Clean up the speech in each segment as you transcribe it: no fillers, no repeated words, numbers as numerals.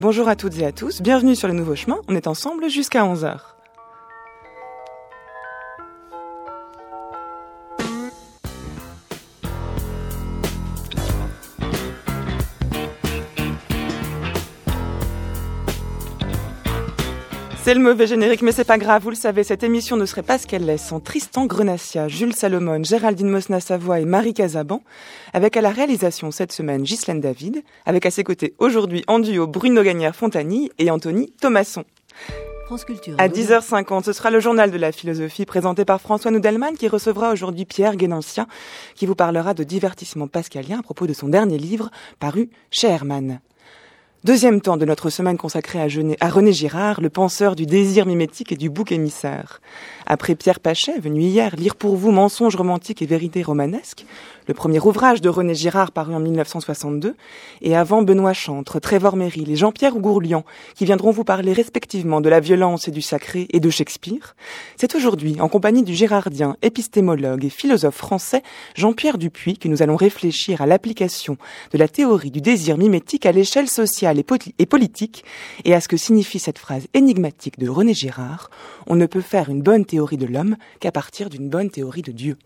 Bonjour à toutes et à tous, bienvenue sur le Nouveau Chemin, on est ensemble jusqu'à 11h. C'est le mauvais générique, mais c'est pas grave, vous le savez, cette émission ne serait pas ce qu'elle est sans Tristan Grenassia, Jules Salomon, Géraldine Mosna-Savoie et Marie Casaban, avec à la réalisation cette semaine Ghislaine David, avec à ses côtés aujourd'hui en duo Bruno Gagnère-Fontany et Anthony Thomasson. À 10h50, ce sera le journal de la philosophie présenté par François Noudelman qui recevra aujourd'hui Pierre Guénancien qui vous parlera de divertissement pascalien à propos de son dernier livre paru chez Hermann. Deuxième temps de notre semaine consacrée à René Girard, le penseur du désir mimétique et du bouc émissaire. Après Pierre Pachet, venu hier lire pour vous Mensonges romantiques et vérités romanesques, le premier ouvrage de René Girard paru en 1962, et avant Benoît Chantre, Trevor Merrill et Jean-Pierre Gourlian, qui viendront vous parler respectivement de la violence et du sacré et de Shakespeare, c'est aujourd'hui, en compagnie du girardien, épistémologue et philosophe français Jean-Pierre Dupuy, que nous allons réfléchir à l'application de la théorie du désir mimétique à l'échelle sociale et politique, et à ce que signifie cette phrase énigmatique de René Girard, on ne peut faire une bonne théorie de l'homme qu'à partir d'une bonne théorie de Dieu.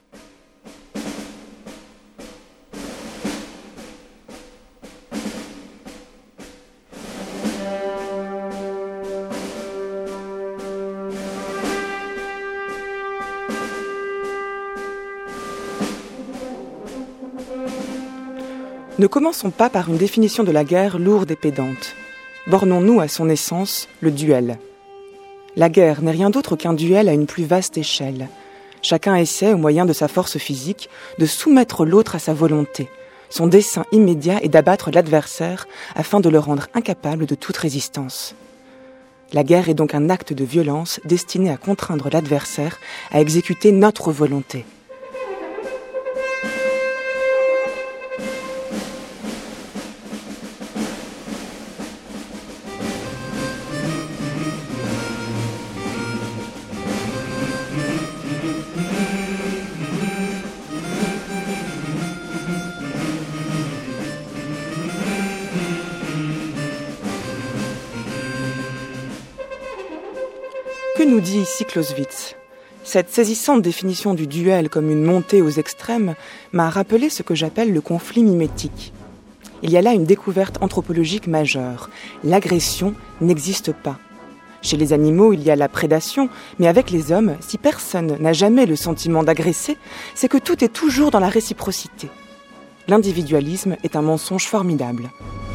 Ne commençons pas par une définition de la guerre lourde et pédante. Bornons-nous à son essence, le duel. La guerre n'est rien d'autre qu'un duel à une plus vaste échelle. Chacun essaie, au moyen de sa force physique, de soumettre l'autre à sa volonté. Son dessein immédiat est d'abattre l'adversaire afin de le rendre incapable de toute résistance. La guerre est donc un acte de violence destiné à contraindre l'adversaire à exécuter notre volonté. Que nous dit ici Clausewitz ? Cette saisissante définition du duel comme une montée aux extrêmes m'a rappelé ce que j'appelle le conflit mimétique. Il y a là une découverte anthropologique majeure. L'agression n'existe pas. Chez les animaux, il y a la prédation, mais avec les hommes, si personne n'a jamais le sentiment d'agresser, c'est que tout est toujours dans la réciprocité. L'individualisme est un mensonge formidable.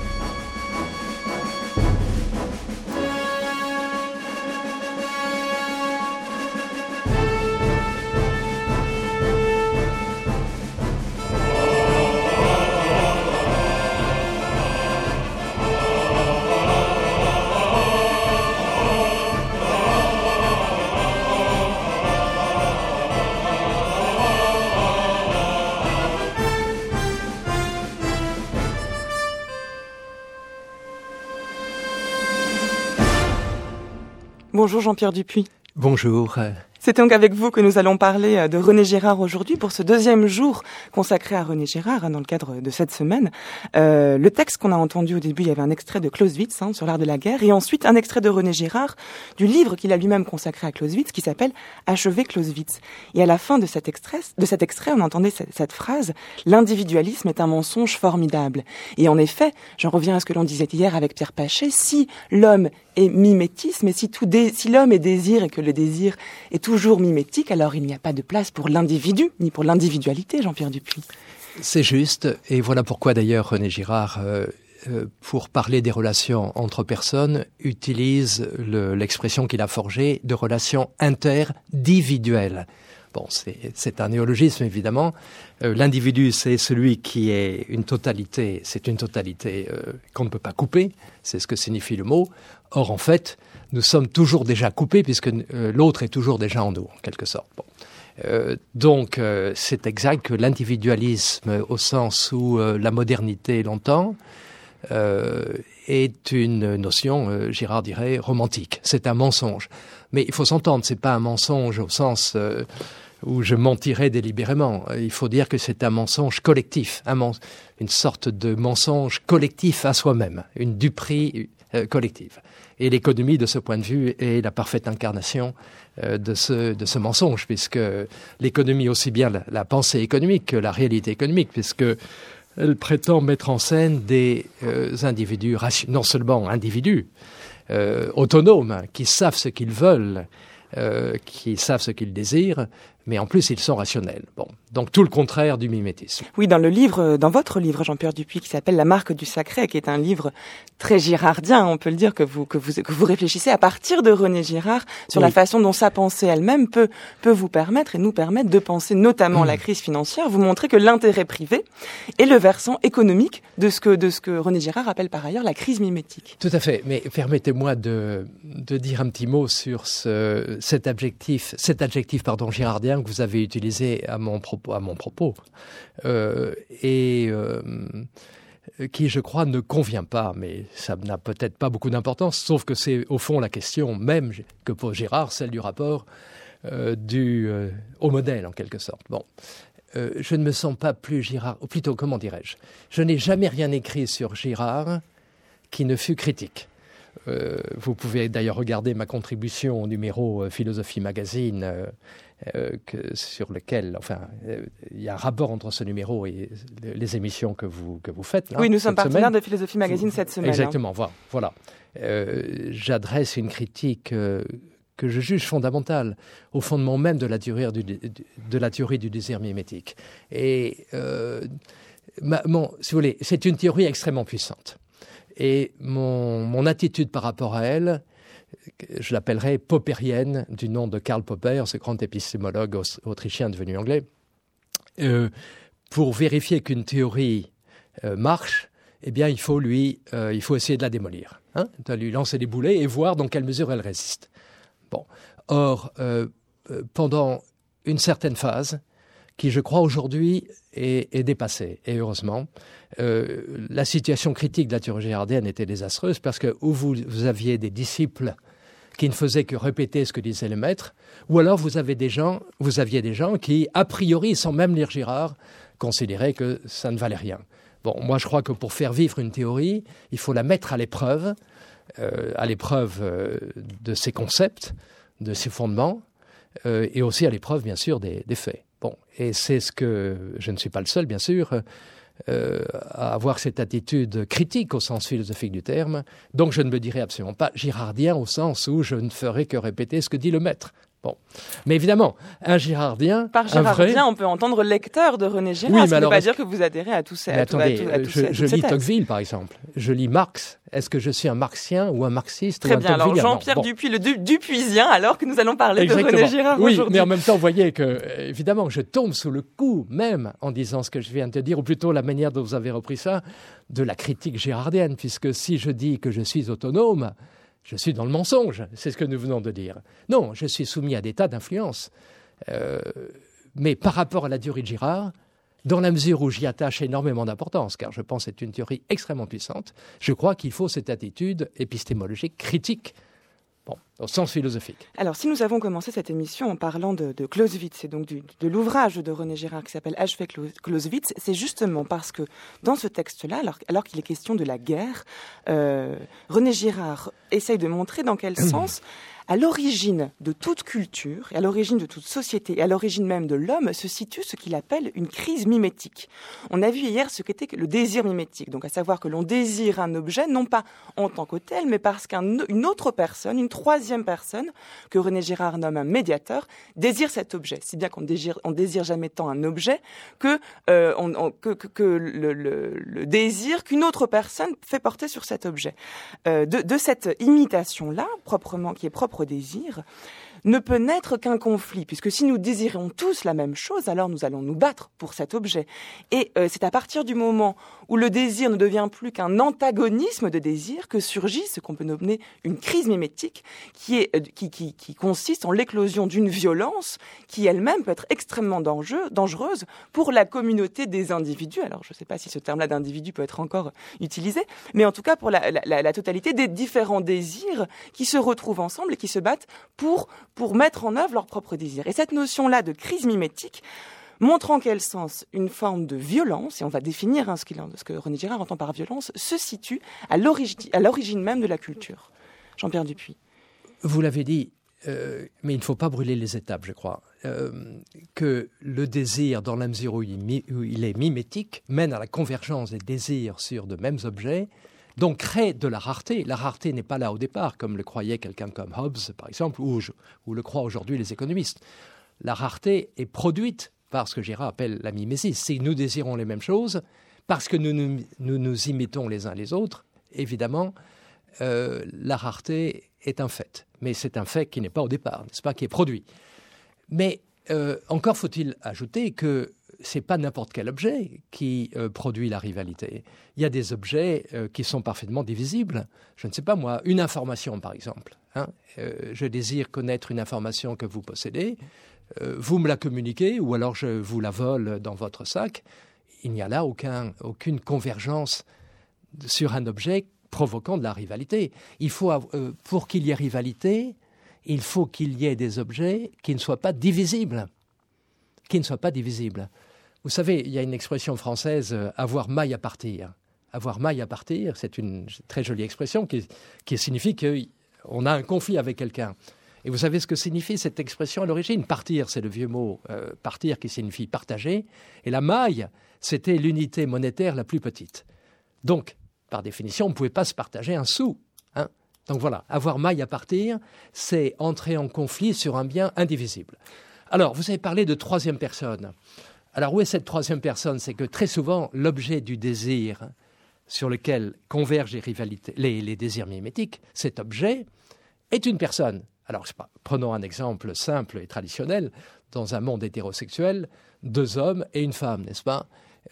Bonjour Jean-Pierre Dupuy. Bonjour. C'est donc avec vous que nous allons parler de René Girard aujourd'hui pour ce deuxième jour consacré à René Girard dans le cadre de cette semaine. Le texte qu'on a entendu au début, il y avait un extrait de Clausewitz sur l'art de la guerre et ensuite un extrait de René Girard du livre qu'il a lui-même consacré à Clausewitz qui s'appelle Achever Clausewitz. Et à la fin de cet extrait, on entendait cette phrase « L'individualisme est un mensonge formidable ». Et en effet, j'en reviens à ce que l'on disait hier avec Pierre Pachet, si l'homme est mimétisme et si l'homme est désir et que le désir est toujours mimétique, alors il n'y a pas de place pour l'individu, ni pour l'individualité, Jean-Pierre Dupuy. C'est juste, et voilà pourquoi d'ailleurs René Girard, pour parler des relations entre personnes, utilise l'expression qu'il a forgée de relations interindividuelles. Bon, c'est un néologisme évidemment. L'individu, c'est celui qui est une totalité, qu'on ne peut pas couper, c'est ce que signifie le mot. Or, en fait, nous sommes toujours déjà coupés puisque l'autre est toujours déjà en nous, en quelque sorte. Bon. Donc, c'est exact que l'individualisme, au sens où la modernité l'entend, est une notion, Girard dirait, romantique. C'est un mensonge. Mais il faut s'entendre, c'est pas un mensonge au sens où je mentirais délibérément. Il faut dire que c'est un mensonge collectif, une sorte de mensonge collectif à soi-même, une duperie collective. Et l'économie, de ce point de vue, est la parfaite incarnation de ce mensonge, puisque l'économie, aussi bien la pensée économique que la réalité économique, puisque elle prétend mettre en scène des individus, non seulement individus, autonomes, qui savent ce qu'ils veulent, qui savent ce qu'ils désirent, mais en plus ils sont rationnels. Bon, donc tout le contraire du mimétisme. Oui, dans votre livre, Jean-Pierre Dupuy, qui s'appelle La marque du sacré, qui est un livre très girardien, on peut le dire, que vous réfléchissez à partir de René Girard sur la façon dont sa pensée elle-même peut vous permettre et nous permettre de penser notamment la crise financière. Vous montrez que l'intérêt privé est le versant économique de ce que René Girard appelle par ailleurs la crise mimétique. Tout à fait, mais permettez-moi de dire un petit mot sur cet adjectif girardien que vous avez utilisé à mon propos, qui, je crois, ne convient pas, mais ça n'a peut-être pas beaucoup d'importance, sauf que c'est au fond la question même que pose Girard, celle du rapport au modèle, en quelque sorte. Bon, je ne me sens pas plus Girard, ou plutôt, comment dirais-je, je n'ai jamais rien écrit sur Girard qui ne fut critique. Vous pouvez d'ailleurs regarder ma contribution au numéro Philosophie Magazine, sur lequel, il y a un rapport entre ce numéro et les émissions que vous faites. Là, oui, nous sommes partenaires de Philosophie Magazine cette semaine. Exactement, voilà. J'adresse une critique que je juge fondamentale au fondement même de la théorie du désir mimétique. Et, si vous voulez, c'est une théorie extrêmement puissante. Et mon attitude par rapport à elle, je l'appellerais popperienne, du nom de Karl Popper, ce grand épistémologue autrichien devenu anglais. Pour vérifier qu'une théorie marche, eh bien, il faut essayer de la démolir, de lui lancer des boulets et voir dans quelle mesure elle résiste. Bon. Or, pendant une certaine phase, qui, je crois, aujourd'hui est dépassée, et heureusement, la situation critique de la théorie girardienne était désastreuse parce que où vous aviez des disciples qui ne faisaient que répéter ce que disait le maître, ou alors vous aviez des gens qui, a priori, sans même lire Girard, considéraient que ça ne valait rien. Bon, moi je crois que pour faire vivre une théorie, il faut la mettre à l'épreuve de ses concepts, de ses fondements, et aussi à l'épreuve, bien sûr, des faits. Bon, et c'est ce que je ne suis pas le seul, bien sûr, à avoir cette attitude critique au sens philosophique du terme. Donc je ne me dirais absolument pas girardien au sens où je ne ferai que répéter ce que dit le maître. Bon, mais évidemment, un girardien... Par girardien, on peut entendre lecteur de René Girard, oui, ce qui ne veut pas dire que vous adhérez à tous ces textes. Je lis Tocqueville, par exemple. Je lis Marx. Est-ce que je suis un marxien ou un marxiste Très ou un bien, alors Jean-Pierre Dupuy, le Dupuisien, alors que nous allons parler de René Girard aujourd'hui. Oui, mais en même temps, vous voyez que, évidemment, je tombe sous le coup même en disant ce que je viens de te dire, ou plutôt la manière dont vous avez repris ça, de la critique girardienne, puisque si je dis que je suis autonome, je suis dans le mensonge, c'est ce que nous venons de dire. Non, je suis soumis à des tas d'influences. Mais par rapport à la théorie de Girard, dans la mesure où j'y attache énormément d'importance, car je pense que c'est une théorie extrêmement puissante, je crois qu'il faut cette attitude épistémologique critique, au sens philosophique. Alors, si nous avons commencé cette émission en parlant de Clausewitz, et donc de l'ouvrage de René Girard qui s'appelle H. Clausewitz, c'est justement parce que dans ce texte-là, alors qu'il est question de la guerre, René Girard essaye de montrer dans quel sens, à l'origine de toute culture, et à l'origine de toute société, et à l'origine même de l'homme, se situe ce qu'il appelle une crise mimétique. On a vu hier ce qu'était le désir mimétique, donc à savoir que l'on désire un objet, non pas en tant que tel, mais parce qu'une autre personne, une troisième personne, que René Girard nomme un médiateur, désire cet objet. Si bien qu'on désire jamais tant un objet que le désir qu'une autre personne fait porter sur cet objet. De cette imitation-là, qui est propre au désir, ne peut naître qu'un conflit, puisque si nous désirons tous la même chose, alors nous allons nous battre pour cet objet. Et c'est à partir du moment où le désir ne devient plus qu'un antagonisme de désir que surgit ce qu'on peut nommer une crise mimétique, qui consiste en l'éclosion d'une violence qui elle-même peut être extrêmement dangereuse pour la communauté des individus. Alors je ne sais pas si ce terme-là d'individu peut être encore utilisé, mais en tout cas pour la totalité des différents désirs qui se retrouvent ensemble et qui se battent pour pour mettre en œuvre leur propre désir. Et cette notion-là de crise mimétique montre en quel sens une forme de violence, et on va définir ce que René Girard entend par violence, se situe à l'origine même de la culture. Jean-Pierre Dupuy. Vous l'avez dit, mais il ne faut pas brûler les étapes, je crois. Que le désir, dans la mesure où il est mimétique, mène à la convergence des désirs sur de mêmes objets, donc crée de la rareté. La rareté n'est pas là au départ, comme le croyait quelqu'un comme Hobbes, par exemple, ou le croient aujourd'hui les économistes. La rareté est produite par ce que Girard appelle la mimésis. Si nous désirons les mêmes choses, parce que nous imitons les uns les autres, évidemment, la rareté est un fait. Mais c'est un fait qui n'est pas au départ, n'est-ce pas, qui est produit. Mais encore faut-il ajouter que ce n'est pas n'importe quel objet qui produit la rivalité. Il y a des objets qui sont parfaitement divisibles. Je ne sais pas moi, une information par exemple. Je désire connaître une information que vous possédez. Vous me la communiquez ou alors je vous la vole dans votre sac. Il n'y a là aucune convergence sur un objet provoquant de la rivalité. Il faut, pour qu'il y ait rivalité, il faut qu'il y ait des objets qui ne soient pas divisibles. Vous savez, il y a une expression française, avoir maille à partir. Avoir maille à partir, c'est une très jolie expression qui signifie qu'on a un conflit avec quelqu'un. Et vous savez ce que signifie cette expression à l'origine ? Partir, c'est le vieux mot partir qui signifie partager. Et la maille, c'était l'unité monétaire la plus petite. Donc, par définition, on ne pouvait pas se partager un sou. Donc voilà, avoir maille à partir, c'est entrer en conflit sur un bien indivisible. Alors, vous avez parlé de troisième personne. Alors, où est cette troisième personne ? C'est que très souvent, l'objet du désir sur lequel convergent les désirs mimétiques, cet objet est une personne. Alors, prenons un exemple simple et traditionnel. Dans un monde hétérosexuel, 2 hommes et une femme, n'est-ce pas ?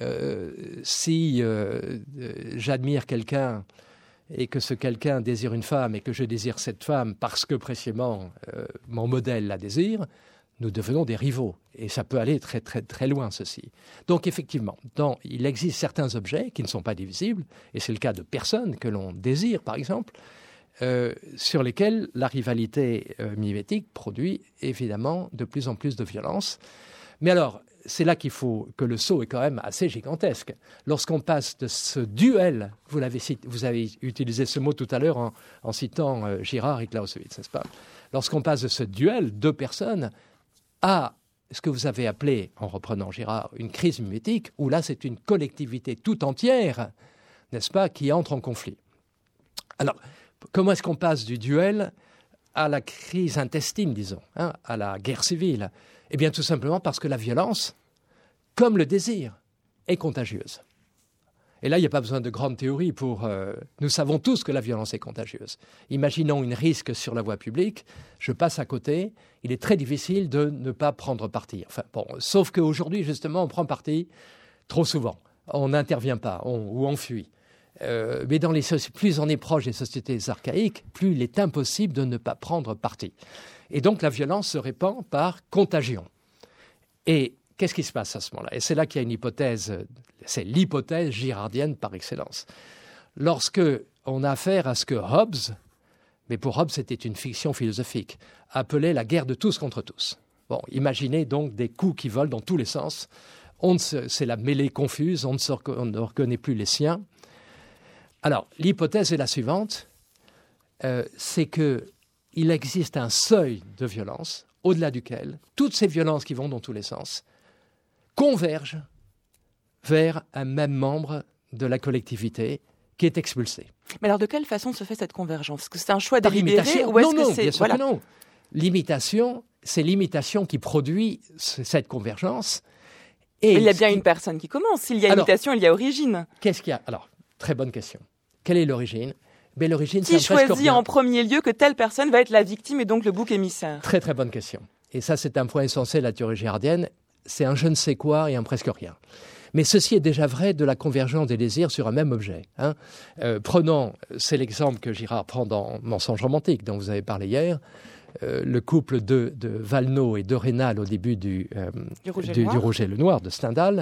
Si j'admire quelqu'un et que ce quelqu'un désire une femme et que je désire cette femme parce que précisément mon modèle la désire, nous devenons des rivaux. Et ça peut aller très, très, très loin, ceci. Donc, effectivement, il existe certains objets qui ne sont pas divisibles, et c'est le cas de personnes que l'on désire, par exemple, sur lesquels la rivalité mimétique produit évidemment de plus en plus de violence. Mais alors, c'est là qu'il faut que le saut est quand même assez gigantesque. Lorsqu'on passe de ce duel, vous avez utilisé ce mot tout à l'heure en citant Girard et Clausewitz, n'est-ce pas ? Lorsqu'on passe de ce duel, 2 personnes, à ce que vous avez appelé, en reprenant Girard, une crise mimétique, où là c'est une collectivité tout entière, n'est-ce pas, qui entre en conflit. Alors, comment est-ce qu'on passe du duel à la crise intestine, disons, à la guerre civile ? Eh bien, tout simplement parce que la violence, comme le désir, est contagieuse. Et là, il n'y a pas besoin de grandes théories nous savons tous que la violence est contagieuse. Imaginons une risque sur la voie publique, je passe à côté, il est très difficile de ne pas prendre parti. Sauf qu'aujourd'hui, justement, on prend parti trop souvent. On n'intervient pas, ou on fuit. Mais plus on est proche des sociétés archaïques, plus il est impossible de ne pas prendre parti. Et donc la violence se répand par contagion. Et qu'est-ce qui se passe à ce moment-là ? Et c'est là qu'il y a une hypothèse, c'est l'hypothèse girardienne par excellence. Lorsque on a affaire à ce que Hobbes, mais pour Hobbes c'était une fiction philosophique, appelait la guerre de tous contre tous. Bon, imaginez donc des coups qui volent dans tous les sens. C'est la mêlée confuse, on ne reconnaît plus les siens. Alors, l'hypothèse est la suivante, c'est qu'il existe un seuil de violence au-delà duquel toutes ces violences qui vont dans tous les sens convergent vers un même membre de la collectivité qui est expulsé. Mais alors, de quelle façon se fait cette convergence ? Est-ce que c'est un choix délibéré ou est-ce que c'est... Bien sûr que non. L'imitation, c'est l'imitation qui produit cette convergence. Et il y a bien une personne qui commence. S'il y a imitation, il y a origine. Qu'est-ce qu'il y a ? Alors, très bonne question. Quelle est l'origine ? L'origine, qui choisit en premier lieu que telle personne va être la victime et donc le bouc émissaire ? Très très bonne question. Et ça, c'est un point essentiel de la théorie girardienne. C'est un je ne sais quoi et un presque rien. Mais ceci est déjà vrai de la convergence des désirs sur un même objet. C'est l'exemple que Girard prend dans Mensonge romantique, dont vous avez parlé hier. le couple de Valenod et de Rênal au début du Rouge et le Noir de Stendhal.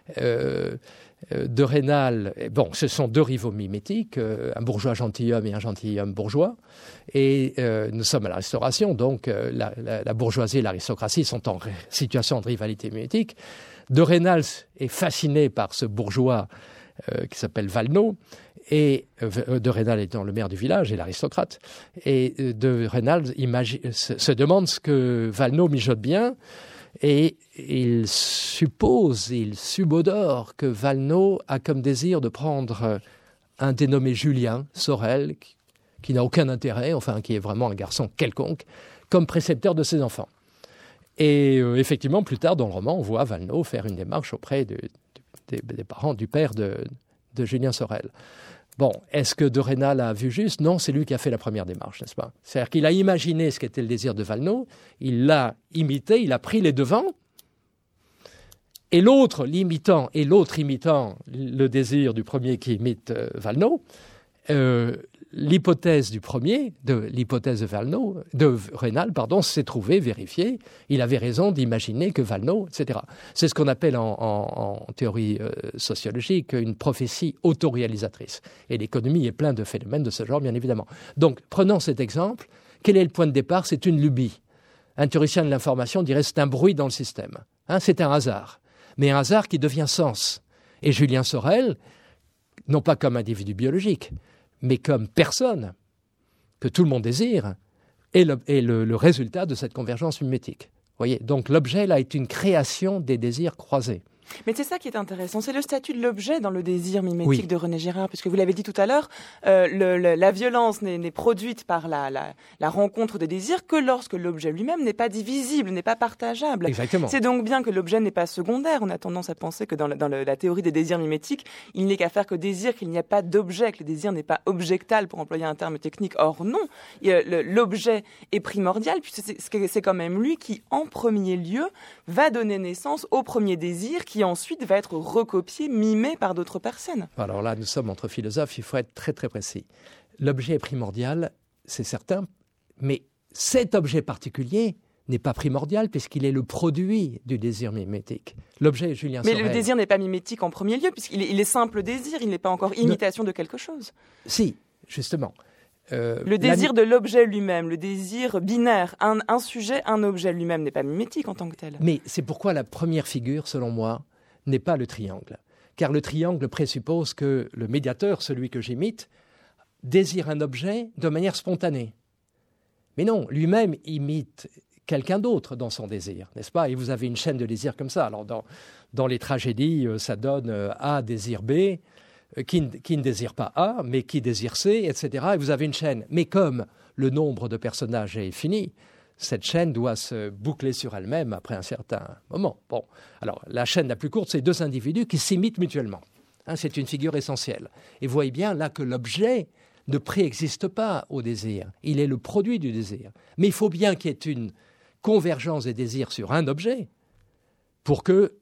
De Rênal, bon, ce sont deux rivaux mimétiques, un bourgeois gentilhomme et un gentilhomme bourgeois. Et nous sommes à la Restauration, donc la bourgeoisie et l'aristocratie sont en situation de rivalité mimétique. De Rênal est fasciné par ce bourgeois qui s'appelle Valenod, et de Rênal étant le maire du village et l'aristocrate. Et de Rênal se demande ce que Valenod mijote bien. Et il subodore que Valenod a comme désir de prendre un dénommé Julien Sorel, qui n'a aucun intérêt, enfin qui est vraiment un garçon quelconque, comme précepteur de ses enfants. Et effectivement, plus tard dans le roman, on voit Valenod faire une démarche auprès des parents du père de Julien Sorel. Bon, est-ce que de Rênal a vu juste? Non, c'est lui qui a fait la première démarche, n'est-ce pas? C'est-à-dire qu'il a imaginé ce qu'était le désir de Valenod, il l'a imité, il a pris les devants, et l'autre imitant le désir du premier qui imite Valenod, l'hypothèse de Rênal, s'est trouvée vérifiée. Il avait raison d'imaginer que Valenod, etc. C'est ce qu'on appelle en théorie sociologique une prophétie autoréalisatrice. Et l'économie est pleine de phénomènes de ce genre, bien évidemment. Donc, prenons cet exemple. Quel est le point de départ? C'est une lubie. Un théoricien de l'information dirait c'est un bruit dans le système. C'est un hasard. Mais un hasard qui devient sens. Et Julien Sorel, non pas comme individu biologique, mais comme personne que tout le monde désire, est le résultat de cette convergence mimétique. Voyez, donc l'objet, là, est une création des désirs croisés. Mais c'est ça qui est intéressant, c'est le statut de l'objet dans le désir mimétique de René Girard, puisque vous l'avez dit tout à l'heure, la violence n'est produite par la rencontre des désirs que lorsque l'objet lui-même n'est pas divisible, n'est pas partageable. Exactement. C'est donc bien que l'objet n'est pas secondaire. On a tendance à penser que dans la théorie des désirs mimétiques, il n'est qu'à faire que désir, qu'il n'y a pas d'objet, que le désir n'est pas objectal, pour employer un terme technique. Or non, l'objet est primordial, puisque c'est quand même lui qui, en premier lieu, va donner naissance au premier désir, qui ensuite va être recopié, mimé par d'autres personnes. Alors là, nous sommes entre philosophes, il faut être très très précis. L'objet est primordial, c'est certain, mais cet objet particulier n'est pas primordial puisqu'il est le produit du désir mimétique. L'objet est Julien Sorel. Mais le désir n'est pas mimétique en premier lieu, puisqu'il est simple désir, il n'est pas encore imitation de quelque chose. Si, justement. Le désir de l'objet lui-même, le désir binaire, un sujet, un objet lui-même n'est pas mimétique en tant que tel. Mais c'est pourquoi la première figure, selon moi, n'est pas le triangle. Car le triangle présuppose que le médiateur, celui que j'imite, désire un objet de manière spontanée. Mais non, lui-même imite quelqu'un d'autre dans son désir, n'est-ce pas? Et vous avez une chaîne de désirs comme ça. Alors dans les tragédies, ça donne A désire B, qui ne désire pas A, mais qui désire C, etc. Et vous avez une chaîne. Mais comme le nombre de personnages est fini, cette chaîne doit se boucler sur elle-même après un certain moment. Bon, alors la chaîne la plus courte, c'est deux individus qui s'imitent mutuellement. C'est une figure essentielle. Et vous voyez bien là que l'objet ne préexiste pas au désir. Il est le produit du désir. Mais il faut bien qu'il y ait une convergence des désirs sur un objet pour que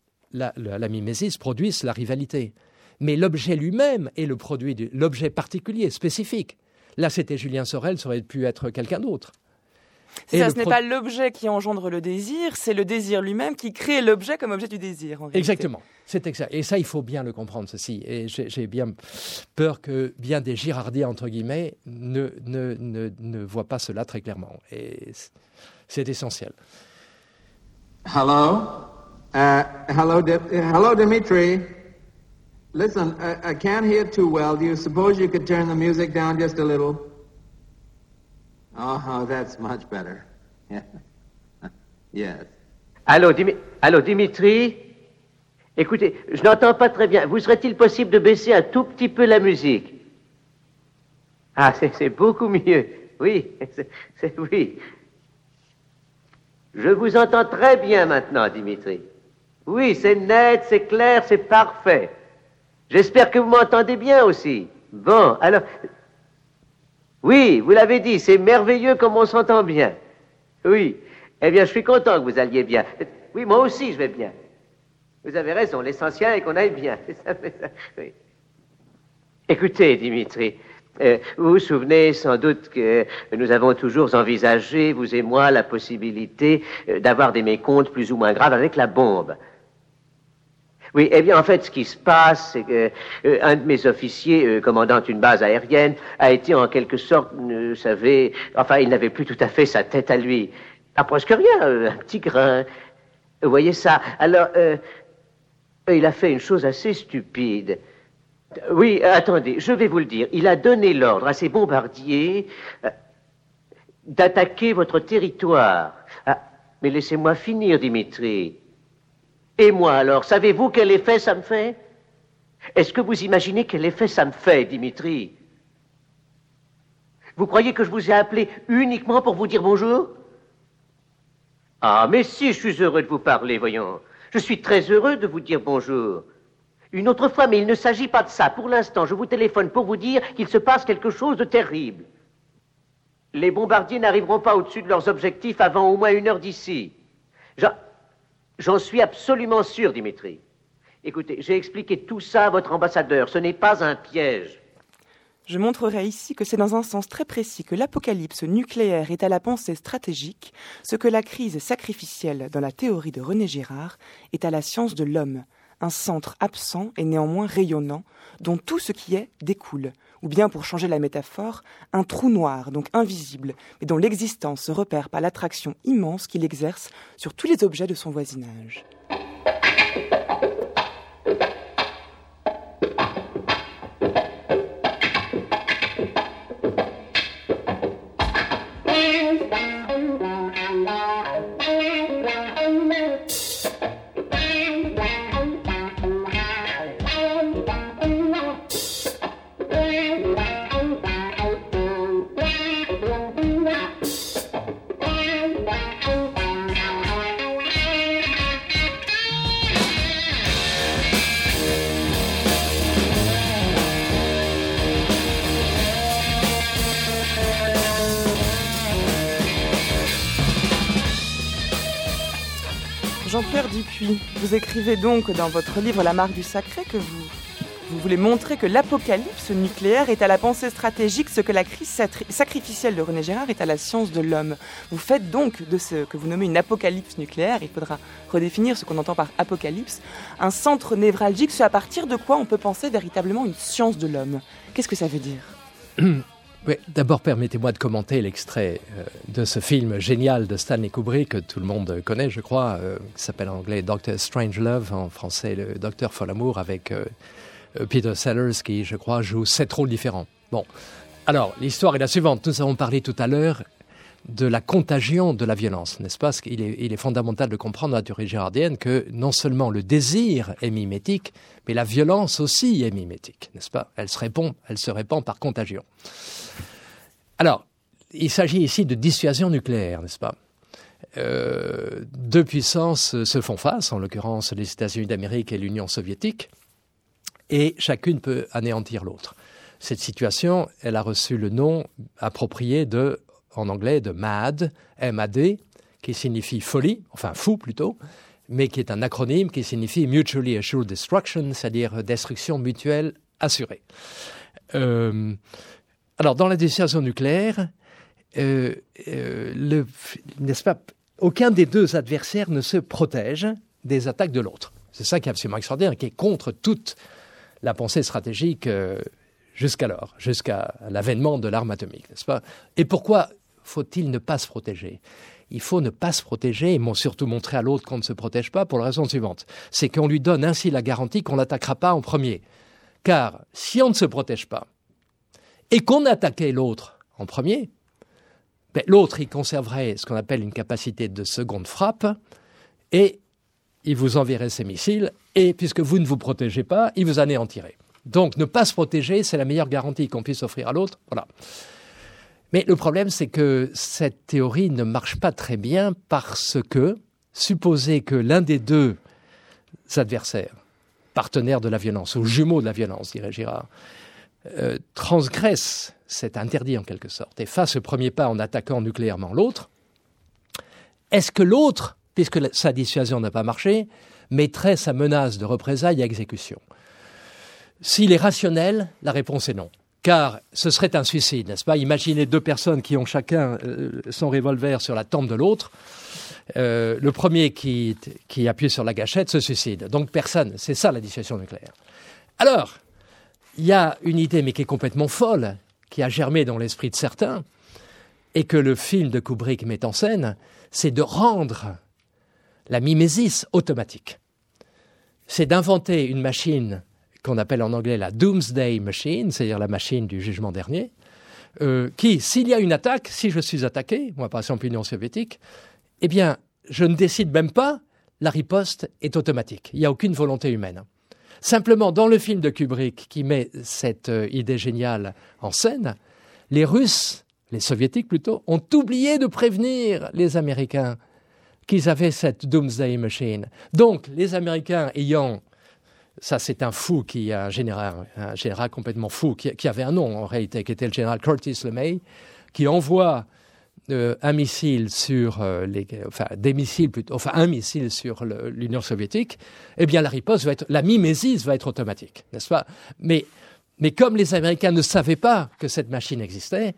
la mimésis produise la rivalité. Mais l'objet lui-même est le produit de l'objet particulier, spécifique. Là, c'était Julien Sorel, ça aurait pu être quelqu'un d'autre. Ce n'est pas l'objet qui engendre le désir, c'est le désir lui-même qui crée l'objet comme objet du désir. En Exactement, c'est exact. Et ça, il faut bien le comprendre, ceci. Et j'ai bien peur que bien des girardiens, entre guillemets, ne voient pas cela très clairement. Et c'est essentiel. Hello, hello, Dimitri. Listen, I can't hear too well. Do you suppose you could turn the music down just a little? Oh, that's much better. Yes. Allô, Dimitri? Écoutez, je n'entends pas très bien. Vous serait-il possible de baisser un tout petit peu la musique? Ah, c'est beaucoup mieux. Oui, oui. Je vous entends très bien maintenant, Dimitri. Oui, c'est net, c'est clair, c'est parfait. J'espère que vous m'entendez bien aussi. Bon, alors... Oui, vous l'avez dit, c'est merveilleux comme on s'entend bien. Oui. Eh bien, je suis content que vous alliez bien. Oui, moi aussi, je vais bien. Vous avez raison, l'essentiel est qu'on aille bien. Oui. Écoutez, Dimitri, Vous vous souvenez sans doute que nous avons toujours envisagé, vous et moi, la possibilité d'avoir des mécomptes plus ou moins graves avec la bombe. Oui, eh bien, en fait, ce qui se passe, c'est que un de mes officiers, commandant une base aérienne, a été en quelque sorte, vous savez, enfin, il n'avait plus tout à fait sa tête à lui. Ah, presque rien, un petit grain. Vous voyez ça? Alors, il a fait une chose assez stupide. Oui, attendez, je vais vous le dire. Il a donné l'ordre à ses bombardiers d'attaquer votre territoire. Ah, mais laissez-moi finir, Dimitri. Et moi, alors, savez-vous quel effet ça me fait? Est-ce que vous imaginez quel effet ça me fait, Dimitri? Vous croyez que je vous ai appelé uniquement pour vous dire bonjour? Ah, mais si, je suis heureux de vous parler, voyons. Je suis très heureux de vous dire bonjour. Une autre fois, mais il ne s'agit pas de ça. Pour l'instant, je vous téléphone pour vous dire qu'il se passe quelque chose de terrible. Les bombardiers n'arriveront pas au-dessus de leurs objectifs avant au moins 1 heure d'ici. J'en suis absolument sûr, Dimitri. Écoutez, j'ai expliqué tout ça à votre ambassadeur. Ce n'est pas un piège. Je montrerai ici que c'est dans un sens très précis que l'apocalypse nucléaire est à la pensée stratégique, ce que la crise sacrificielle dans la théorie de René Girard est à la science de l'homme. Un centre absent et néanmoins rayonnant, dont tout ce qui est découle, ou bien, pour changer la métaphore, un trou noir, donc invisible, mais dont l'existence se repère par l'attraction immense qu'il exerce sur tous les objets de son voisinage. Jean-Pierre Dupuis, vous écrivez donc dans votre livre La marque du sacré que vous voulez montrer que l'apocalypse nucléaire est à la pensée stratégique ce que la crise sacrificielle de René Girard est à la science de l'homme. Vous faites donc de ce que vous nommez une apocalypse nucléaire, il faudra redéfinir ce qu'on entend par apocalypse, un centre névralgique, ce à partir de quoi on peut penser véritablement une science de l'homme. Qu'est-ce que ça veut dire ? Oui, d'abord, permettez-moi de commenter l'extrait de ce film génial de Stanley Kubrick, que tout le monde connaît, je crois, qui s'appelle en anglais Dr. Strangelove, en français le Docteur Folamour, avec Peter Sellers, qui, je crois, joue 7 rôles différents. Bon, alors, l'histoire est la suivante. Nous avons parlé tout à l'heure de la contagion de la violence, n'est-ce pas? Il est fondamental de comprendre dans la théorie girardienne que non seulement le désir est mimétique, mais la violence aussi est mimétique, n'est-ce pas? Elle se répand par contagion. Alors, il s'agit ici de dissuasion nucléaire, n'est-ce pas? Deux puissances se font face, en l'occurrence les États-Unis d'Amérique et l'Union soviétique, et chacune peut anéantir l'autre. Cette situation, elle a reçu le nom approprié en anglais, de MAD, M-A-D, qui signifie folie, enfin fou plutôt, mais qui est un acronyme qui signifie Mutually Assured Destruction, c'est-à-dire destruction mutuelle assurée. Alors, dans la dissuasion nucléaire, n'est-ce pas, aucun des deux adversaires ne se protège des attaques de l'autre. C'est ça qui est absolument extraordinaire, qui est contre toute la pensée stratégique jusqu'alors, jusqu'à l'avènement de l'arme atomique, n'est-ce pas? Et pourquoi faut-il ne pas se protéger? Il faut ne pas se protéger, et surtout montrer à l'autre qu'on ne se protège pas, pour la raison suivante. C'est qu'on lui donne ainsi la garantie qu'on n'attaquera pas en premier. Car si on ne se protège pas, et qu'on attaquait l'autre en premier, l'autre, il conserverait ce qu'on appelle une capacité de seconde frappe, et il vous enverrait ses missiles, et puisque vous ne vous protégez pas, il vous anéantirait. Donc, ne pas se protéger, c'est la meilleure garantie qu'on puisse offrir à l'autre. Voilà. Mais le problème, c'est que cette théorie ne marche pas très bien parce que, supposez que l'un des deux adversaires, partenaires de la violence, ou jumeaux de la violence, dirait Girard, transgresse cet interdit en quelque sorte et fasse le premier pas en attaquant nucléairement l'autre, est-ce que l'autre, puisque sa dissuasion n'a pas marché, mettrait sa menace de représailles à exécution? S'il est rationnel, la réponse est non. car ce serait un suicide, n'est-ce pas? Imaginez deux personnes qui ont chacun son revolver sur la tempe de l'autre. Le premier qui appuie sur la gâchette se suicide. Donc personne, c'est ça la dissuasion nucléaire. Alors, il y a une idée, mais qui est complètement folle, qui a germé dans l'esprit de certains, et que le film de Kubrick met en scène, c'est de rendre la mimésis automatique. C'est d'inventer une machine qu'on appelle en anglais la Doomsday Machine, c'est-à-dire la machine du jugement dernier, qui, s'il y a une attaque, si je suis attaqué, moi par exemple l'Union soviétique, eh bien, je ne décide même pas, la riposte est automatique. Il n'y a aucune volonté humaine. Simplement, dans le film de Kubrick, qui met cette idée géniale en scène, les Russes, les Soviétiques plutôt, ont oublié de prévenir les Américains qu'ils avaient cette Doomsday Machine. Donc, les Américains ayant... Ça, c'est un fou, un général complètement fou, qui avait un nom en réalité, qui était le général Curtis LeMay, qui envoie un missile sur un missile sur l'Union soviétique. Eh bien, la riposte la mimésis va être automatique, n'est-ce pas? Mais comme les Américains ne savaient pas que cette machine existait,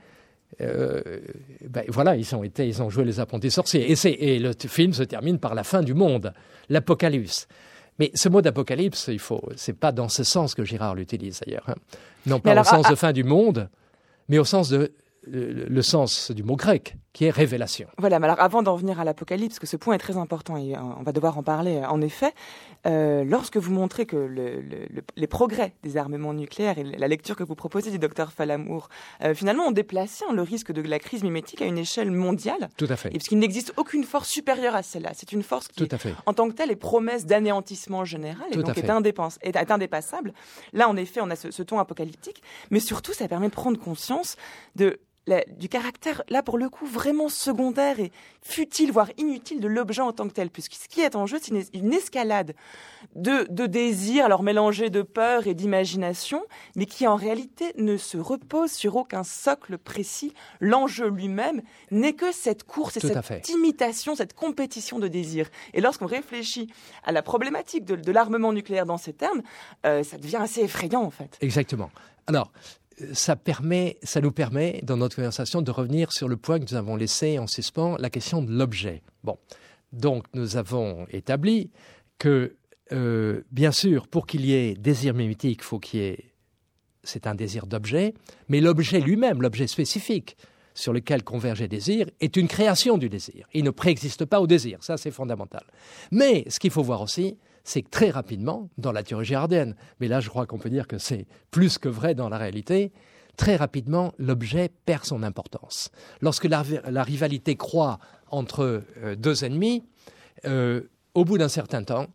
voilà, ils ont joué les apprentis sorciers. Et le film se termine par la fin du monde, l'apocalypse. Mais ce mot d'apocalypse, c'est pas dans ce sens que Girard l'utilise d'ailleurs. Hein. Non pas au sens de fin du monde, mais au sens le sens du mot grec, qui est révélation. Voilà, mais alors avant d'en venir à l'apocalypse, parce que ce point est très important et on va devoir en parler, en effet, lorsque vous montrez que les progrès des armements nucléaires et la lecture que vous proposez du docteur Falamour, finalement ont déplacé le risque de la crise mimétique à une échelle mondiale. Tout à fait. Et parce qu'il n'existe aucune force supérieure à celle-là. C'est une force qui, en tant que telle, est promesse d'anéantissement général et donc est indépassable. Là, en effet, on a ce ton apocalyptique, mais surtout, ça permet de prendre conscience du caractère, là pour le coup, vraiment secondaire et futile, voire inutile de l'objet en tant que tel. Puisque ce qui est en jeu, c'est une escalade de désirs, alors mélangés de peur et d'imagination, mais qui en réalité ne se repose sur aucun socle précis. L'enjeu lui-même n'est que cette course et cette imitation, cette compétition de désirs. Et lorsqu'on réfléchit à la problématique de l'armement nucléaire dans ces termes, ça devient assez effrayant en fait. Exactement. Alors, ça nous permet, dans notre conversation, de revenir sur le point que nous avons laissé en suspens, la question de l'objet. Bon, donc nous avons établi que, bien sûr, pour qu'il y ait désir mimétique, c'est un désir d'objet, mais l'objet lui-même, l'objet spécifique sur lequel converge le désir, est une création du désir. Il ne préexiste pas au désir, ça c'est fondamental. Mais ce qu'il faut voir aussi, c'est que très rapidement, dans la théorie girardienne, mais là je crois qu'on peut dire que c'est plus que vrai dans la réalité, très rapidement l'objet perd son importance. Lorsque la rivalité croît entre deux ennemis, au bout d'un certain temps,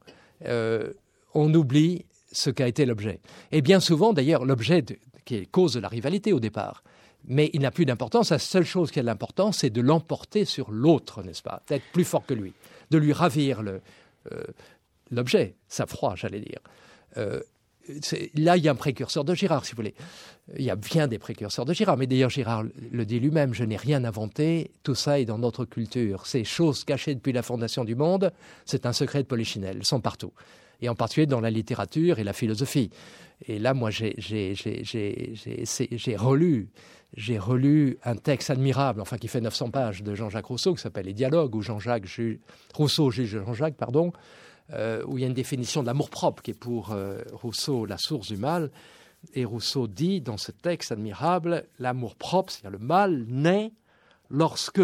on oublie ce qu'a été l'objet. Et bien souvent d'ailleurs l'objet qui est cause de la rivalité au départ, mais il n'a plus d'importance. La seule chose qui a de l'importance, c'est de l'emporter sur l'autre, n'est-ce pas? D'être plus fort que lui, de lui ravir l'objet, sa proie, j'allais dire. Là, il y a un précurseur de Girard, si vous voulez. Il y a bien des précurseurs de Girard, mais d'ailleurs, Girard le dit lui-même, je n'ai rien inventé, tout ça est dans notre culture. Ces choses cachées depuis la fondation du monde, c'est un secret de Polichinelle, elles sont partout. Et en particulier dans la littérature et la philosophie. Et là, moi, j'ai relu un texte admirable, enfin qui fait 900 pages, de Jean-Jacques Rousseau, qui s'appelle « Les dialogues », où Rousseau juge Jean-Jacques, où il y a une définition de l'amour-propre, qui est pour Rousseau la source du mal. Et Rousseau dit dans ce texte admirable, l'amour-propre, c'est-à-dire le mal, naît lorsque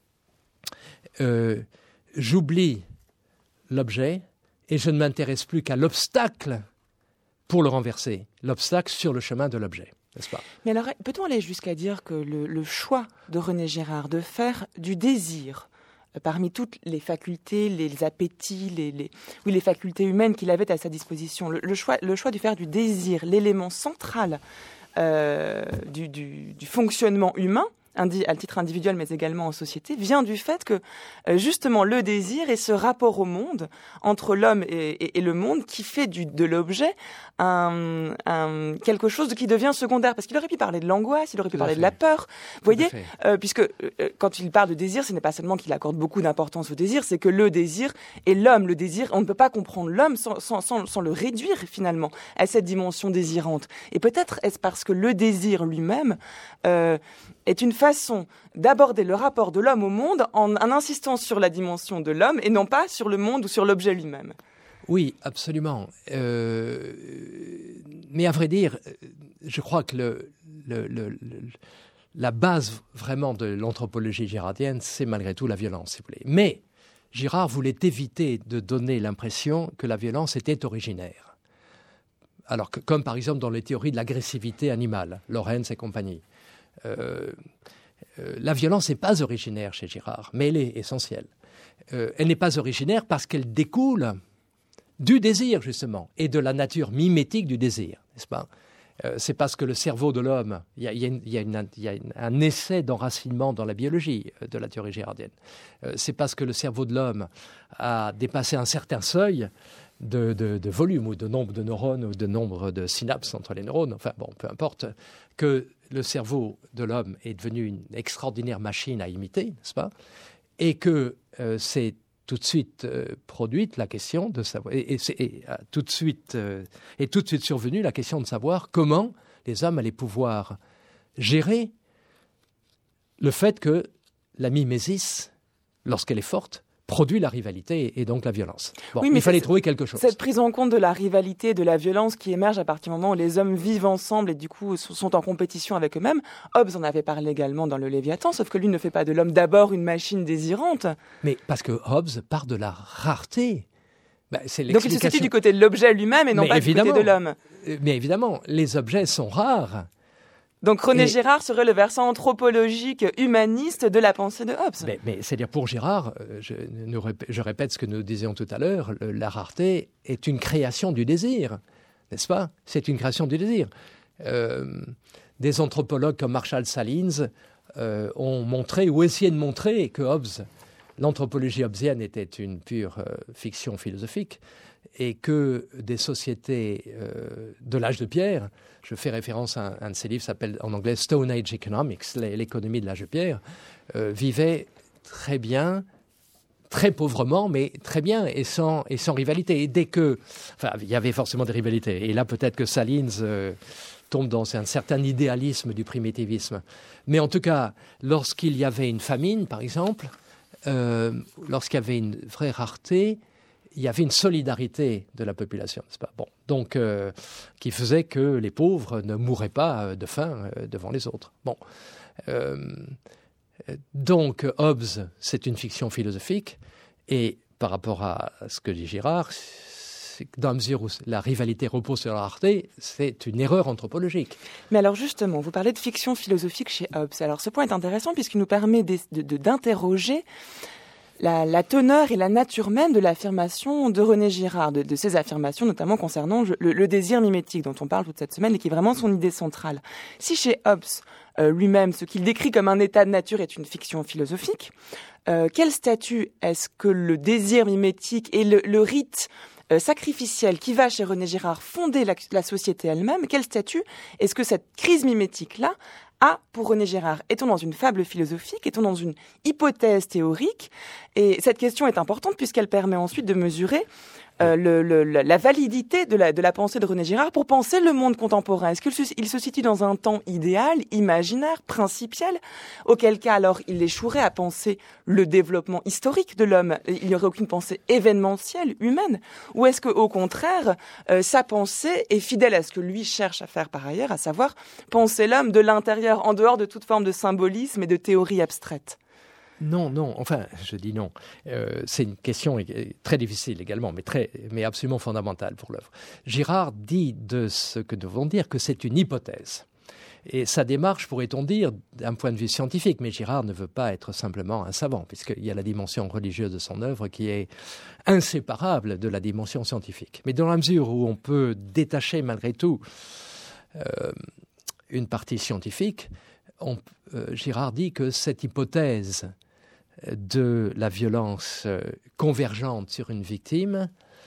j'oublie l'objet et je ne m'intéresse plus qu'à l'obstacle pour le renverser, l'obstacle sur le chemin de l'objet, n'est-ce pas? Mais alors, peut-on aller jusqu'à dire que le choix de René Girard de faire du désir, parmi toutes les facultés, les appétits, les facultés humaines qu'il avait à sa disposition, le choix de faire du désir l'élément central du fonctionnement humain, à titre individuel mais également en société, vient du fait que justement le désir est ce rapport au monde entre l'homme et le monde qui fait de l'objet quelque chose qui devient secondaire. Parce qu'il aurait pu parler de l'angoisse, il aurait pu parler de la peur. Vous voyez, puisque quand il parle de désir, ce n'est pas seulement qu'il accorde beaucoup d'importance au désir, c'est que le désir et l'homme, le désir, on ne peut pas comprendre l'homme sans le réduire finalement à cette dimension désirante. Et peut-être est-ce parce que le désir lui-même est une façon d'aborder le rapport de l'homme au monde en insistant sur la dimension de l'homme et non pas sur le monde ou sur l'objet lui-même. Oui, absolument. Mais à vrai dire, je crois que la base vraiment de l'anthropologie girardienne, c'est malgré tout la violence, si vous voulez. Mais Girard voulait éviter de donner l'impression que la violence était originaire. Alors que, comme par exemple dans les théories de l'agressivité animale, Lorenz et compagnie. La violence n'est pas originaire chez Girard, mais elle est essentielle. Elle n'est pas originaire parce qu'elle découle du désir, justement, et de la nature mimétique du désir, n'est-ce pas ? C'est parce que le cerveau de l'homme, il y a un essai d'enracinement dans la biologie de la théorie girardienne. C'est parce que le cerveau de l'homme a dépassé un certain seuil de volume ou de nombre de neurones ou de nombre de synapses entre les neurones, enfin bon, peu importe, que le cerveau de l'homme est devenu une extraordinaire machine à imiter, n'est-ce pas ? Et que c'est tout de suite produite la question de savoir, tout de suite survenue la question de savoir comment les hommes allaient pouvoir gérer le fait que la mimésis, lorsqu'elle est forte, produit la rivalité et donc la violence. Bon, oui, mais il fallait trouver quelque chose. Cette prise en compte de la rivalité, de la violence qui émerge à partir du moment où les hommes vivent ensemble et du coup sont en compétition avec eux-mêmes. Hobbes en avait parlé également dans le Léviathan, sauf que lui ne fait pas de l'homme d'abord une machine désirante. Mais parce que Hobbes part de la rareté. Donc il se situe du côté de l'objet lui-même et non pas du côté de l'homme. Mais évidemment, les objets sont rares. Donc René Girard serait le versant anthropologique humaniste de la pensée de Hobbes. Mais c'est-à-dire pour Girard, je répète ce que nous disions tout à l'heure, la rareté est une création du désir, n'est-ce pas ? C'est une création du désir. Des anthropologues comme Marshall Salins ont montré ou essayé de montrer que Hobbes, l'anthropologie hobbesienne était une pure fiction philosophique et que des sociétés de l'âge de pierre, je fais référence à un de ses livres, s'appelle en anglais Stone Age Economics, l'économie de l'âge de pierre, vivaient très bien, très pauvrement, mais très bien et sans rivalité. Et dès que... Enfin, il y avait forcément des rivalités. Et là, peut-être que Salins tombe dans un certain idéalisme du primitivisme. Mais en tout cas, lorsqu'il y avait une famine, par exemple, lorsqu'il y avait une vraie rareté, il y avait une solidarité de la population, n'est-ce pas ? Bon, donc, qui faisait que les pauvres ne mouraient pas de faim devant les autres. Bon, donc Hobbes, c'est une fiction philosophique, et par rapport à ce que dit Girard, dans la mesure où la rivalité repose sur la rareté, c'est une erreur anthropologique. Mais alors justement, vous parlez de fiction philosophique chez Hobbes. Alors ce point est intéressant puisqu'il nous permet d'interroger la teneur et la nature même de l'affirmation de René Girard, de ses affirmations notamment concernant le désir mimétique dont on parle toute cette semaine et qui est vraiment son idée centrale. Si chez Hobbes lui-même, ce qu'il décrit comme un état de nature est une fiction philosophique, quel statut est-ce que le désir mimétique et le rite sacrificiel qui va chez René Girard fonder la société elle-même, quel statut est-ce que cette crise mimétique-là a pour René Girard? Est-on dans une fable philosophique? Est-on dans une hypothèse théorique? Et cette question est importante puisqu'elle permet ensuite de mesurer la validité de la pensée de René Girard pour penser le monde contemporain. Est-ce qu'il se situe dans un temps idéal, imaginaire, principiel, auquel cas alors il échouerait à penser le développement historique de l'homme, il n'y aurait aucune pensée événementielle, humaine, ou est-ce qu'au contraire, sa pensée est fidèle à ce que lui cherche à faire par ailleurs, à savoir penser l'homme de l'intérieur, en dehors de toute forme de symbolisme et de théorie abstraite? Non, enfin, je dis non. C'est une question très difficile également, mais absolument fondamentale pour l'œuvre. Girard dit de ce que nous devons dire que c'est une hypothèse. Et sa démarche, pourrait-on dire, d'un point de vue scientifique, mais Girard ne veut pas être simplement un savant, puisqu'il y a la dimension religieuse de son œuvre qui est inséparable de la dimension scientifique. Mais dans la mesure où on peut détacher malgré tout une partie scientifique, Girard dit que cette hypothèse de la violence convergente sur une victime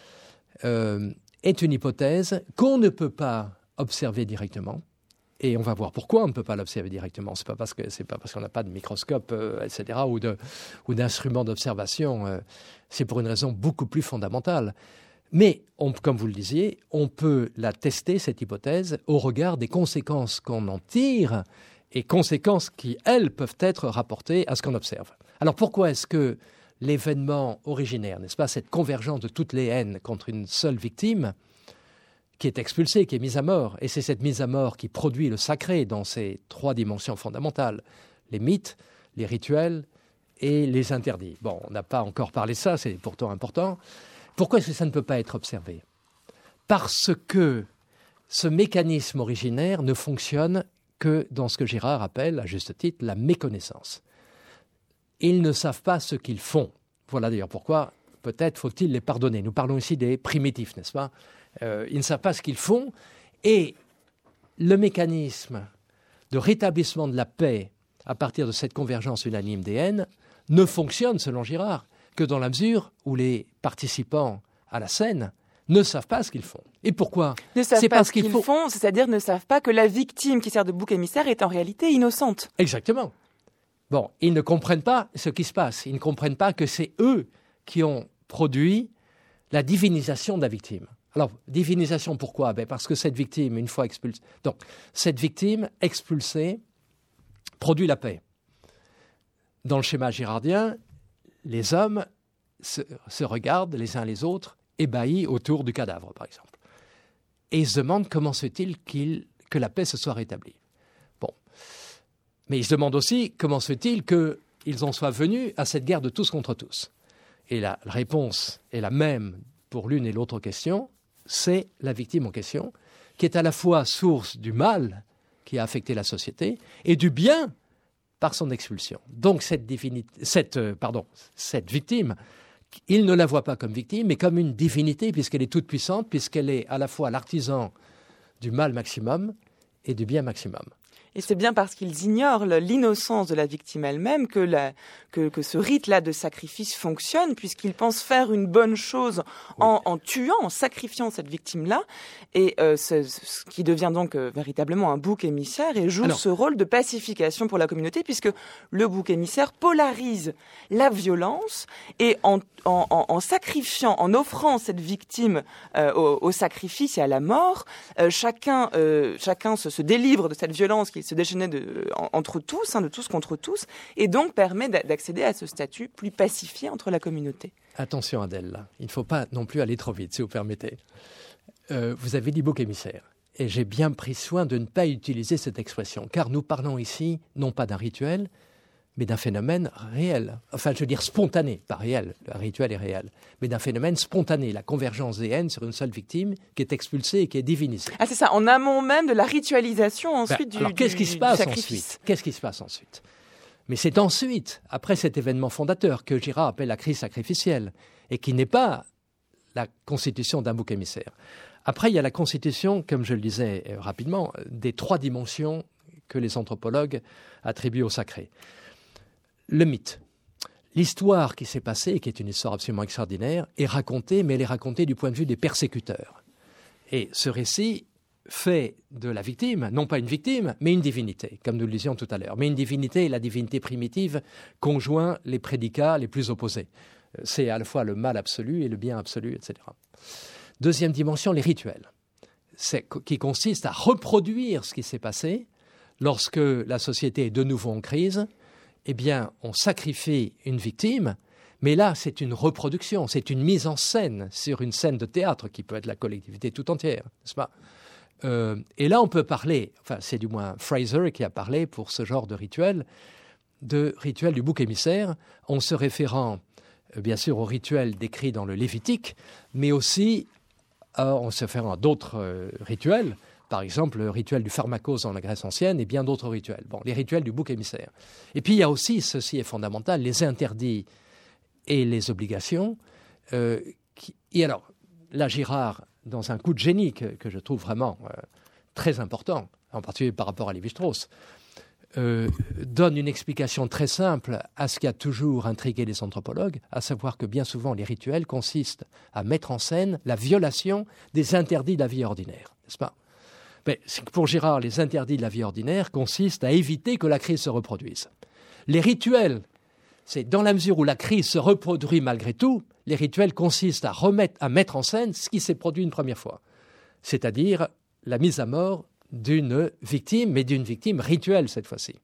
est une hypothèse qu'on ne peut pas observer directement. Et on va voir pourquoi on ne peut pas l'observer directement. C'est pas parce qu'on n'a pas de microscope, etc., ou d'instruments d'observation. C'est pour une raison beaucoup plus fondamentale. Mais, comme vous le disiez, on peut la tester, cette hypothèse, au regard des conséquences qu'on en tire, et conséquences qui, elles, peuvent être rapportées à ce qu'on observe. Alors pourquoi est-ce que l'événement originaire, n'est-ce pas, cette convergence de toutes les haines contre une seule victime, qui est expulsée, qui est mise à mort, et c'est cette mise à mort qui produit le sacré dans ces 3 dimensions fondamentales, les mythes, les rituels et les interdits. Bon, on n'a pas encore parlé de ça, c'est pourtant important. Pourquoi est-ce que ça ne peut pas être observé ? Parce que ce mécanisme originaire ne fonctionne que dans ce que Girard appelle, à juste titre, la méconnaissance. Ils ne savent pas ce qu'ils font. Voilà d'ailleurs pourquoi, peut-être faut-il les pardonner. Nous parlons ici des primitifs, n'est-ce pas ? Ils ne savent pas ce qu'ils font. Et le mécanisme de rétablissement de la paix à partir de cette convergence unanime des haines ne fonctionne, selon Girard, que dans la mesure où les participants à la scène ne savent pas ce qu'ils font. Et pourquoi ? Ne savent pas ce qu'ils font, c'est-à-dire ne savent pas que la victime qui sert de bouc émissaire est en réalité innocente. Exactement. Bon, ils ne comprennent pas ce qui se passe. Ils ne comprennent pas que c'est eux qui ont produit la divinisation de la victime. Alors, divinisation, pourquoi ? Parce que cette victime, une fois expulsée... Donc, cette victime expulsée produit la paix. Dans le schéma girardien, les hommes se regardent les uns les autres, ébahis autour du cadavre, par exemple. Et ils se demandent comment se fait-il que la paix se soit rétablie. Bon. Mais ils se demandent aussi comment se fait-il qu'ils en soient venus à cette guerre de tous contre tous. Et la réponse est la même pour l'une et l'autre question, c'est la victime en question, qui est à la fois source du mal qui a affecté la société et du bien par son expulsion. Donc cette victime, il ne la voit pas comme victime, mais comme une divinité, puisqu'elle est toute puissante, puisqu'elle est à la fois l'artisan du mal maximum et du bien maximum. Et c'est bien parce qu'ils ignorent l'innocence de la victime elle-même que ce rite-là de sacrifice fonctionne, puisqu'ils pensent faire une bonne chose en tuant, en sacrifiant cette victime-là, et ce qui devient donc véritablement un bouc émissaire et joue ce rôle de pacification pour la communauté, puisque le bouc émissaire polarise la violence, et en sacrifiant, en offrant cette victime au sacrifice et à la mort, chacun se délivre de cette violence qu'il se déchaînait entre tous, de tous contre tous, et donc permet d'accéder à ce statut plus pacifié entre la communauté. Attention Adèle, là. Il ne faut pas non plus aller trop vite, si vous permettez. Vous avez dit bouc émissaire, et j'ai bien pris soin de ne pas utiliser cette expression, car nous parlons ici non pas d'un rituel, mais d'un phénomène réel. Enfin, je veux dire spontané, pas réel, le rituel est réel, mais d'un phénomène spontané, la convergence des haines sur une seule victime qui est expulsée et qui est divinisée. Ah, c'est ça, en amont même de la ritualisation ensuite du sacrifice. Qu'est-ce qui se passe ensuite ? Mais c'est ensuite, après cet événement fondateur que Girard appelle la crise sacrificielle, et qui n'est pas la constitution d'un bouc émissaire. Après, il y a la constitution, comme je le disais rapidement, des 3 dimensions que les anthropologues attribuent au sacré. Le mythe. L'histoire qui s'est passée, qui est une histoire absolument extraordinaire, est racontée, mais elle est racontée du point de vue des persécuteurs. Et ce récit fait de la victime, non pas une victime, mais une divinité, comme nous le disions tout à l'heure. Mais une divinité, la divinité primitive, conjoint les prédicats les plus opposés. C'est à la fois le mal absolu et le bien absolu, etc. Deuxième dimension, les rituels, qui consistent à reproduire ce qui s'est passé lorsque la société est de nouveau en crise. Eh bien, on sacrifie une victime, mais là, c'est une reproduction, c'est une mise en scène sur une scène de théâtre qui peut être la collectivité tout entière, n'est-ce pas ? Et là, on peut parler, enfin, c'est du moins Fraser qui a parlé pour ce genre de rituel du bouc émissaire, en se référant, bien sûr, au rituel décrit dans le Lévitique, mais aussi en se référant à d'autres rituels. Par exemple, le rituel du pharmakos dans la Grèce ancienne et bien d'autres rituels. Bon, les rituels du bouc émissaire. Et puis, il y a aussi, ceci est fondamental, les interdits et les obligations. Et alors, là, Girard, dans un coup de génie que je trouve vraiment très important, en particulier par rapport à Lévi-Strauss, donne une explication très simple à ce qui a toujours intrigué les anthropologues, à savoir que bien souvent les rituels consistent à mettre en scène la violation des interdits de la vie ordinaire, n'est-ce pas ? Mais pour Girard, les interdits de la vie ordinaire consistent à éviter que la crise se reproduise. Les rituels, c'est dans la mesure où la crise se reproduit malgré tout, les rituels consistent à mettre en scène ce qui s'est produit une première fois, c'est-à-dire la mise à mort d'une victime, mais d'une victime rituelle cette fois-ci.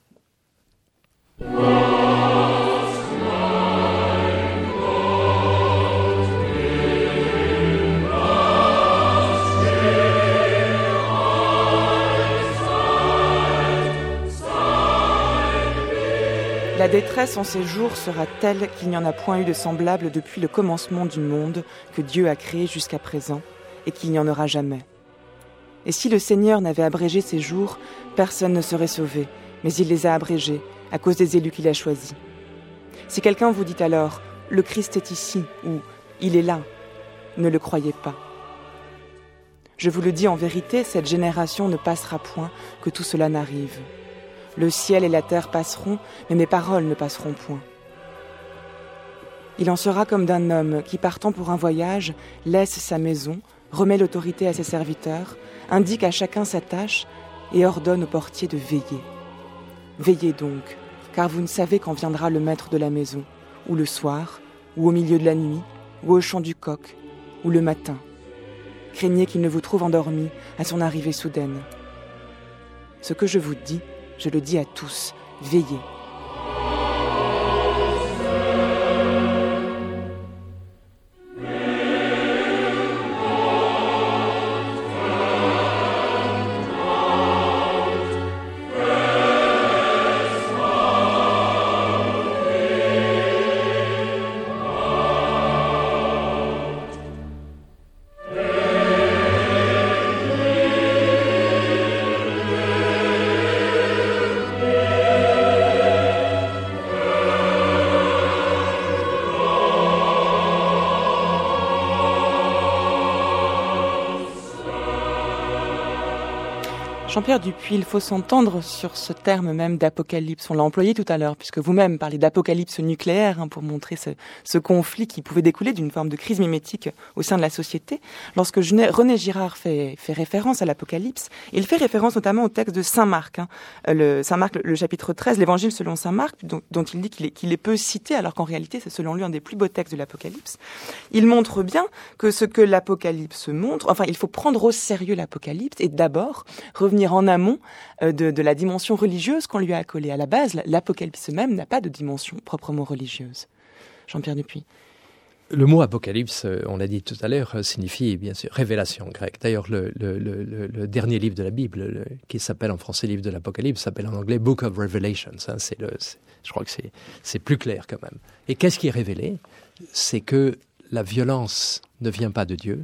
La détresse en ces jours sera telle qu'il n'y en a point eu de semblable depuis le commencement du monde que Dieu a créé jusqu'à présent, et qu'il n'y en aura jamais. Et si le Seigneur n'avait abrégé ces jours, personne ne serait sauvé, mais il les a abrégés à cause des élus qu'il a choisis. Si quelqu'un vous dit alors « Le Christ est ici » ou « Il est là », ne le croyez pas. Je vous le dis en vérité, cette génération ne passera point que tout cela n'arrive. Le ciel et la terre passeront, mais mes paroles ne passeront point. Il en sera comme d'un homme qui, partant pour un voyage, laisse sa maison, remet l'autorité à ses serviteurs, indique à chacun sa tâche et ordonne au portier de veiller. Veillez donc, car vous ne savez quand viendra le maître de la maison, ou le soir, ou au milieu de la nuit, ou au chant du coq, ou le matin. Craignez qu'il ne vous trouve endormi à son arrivée soudaine. Ce que je vous dis, je le dis à tous, veillez. Jean-Pierre Dupuis, il faut s'entendre sur ce terme même d'apocalypse. On l'a employé tout à l'heure, puisque vous-même parlez d'apocalypse nucléaire pour montrer ce conflit qui pouvait découler d'une forme de crise mimétique au sein de la société. Lorsque René Girard fait référence à l'apocalypse, il fait référence notamment au texte de Saint Marc. Saint Marc, le chapitre 13, l'évangile selon Saint Marc, dont il dit qu'il est peu cité, alors qu'en réalité c'est selon lui un des plus beaux textes de l'apocalypse. Il montre bien que ce que l'apocalypse montre, il faut prendre au sérieux l'apocalypse et d'abord revenir en amont de la dimension religieuse qu'on lui a accolée. À la base, l'apocalypse même n'a pas de dimension proprement religieuse. Jean-Pierre Dupuis. Le mot apocalypse, on l'a dit tout à l'heure, signifie bien sûr révélation grecque. D'ailleurs, le dernier livre de la Bible, qui s'appelle en français livre de l'Apocalypse, s'appelle en anglais Book of Revelations. Je crois que c'est plus clair quand même. Et qu'est-ce qui est révélé ? C'est que la violence ne vient pas de Dieu,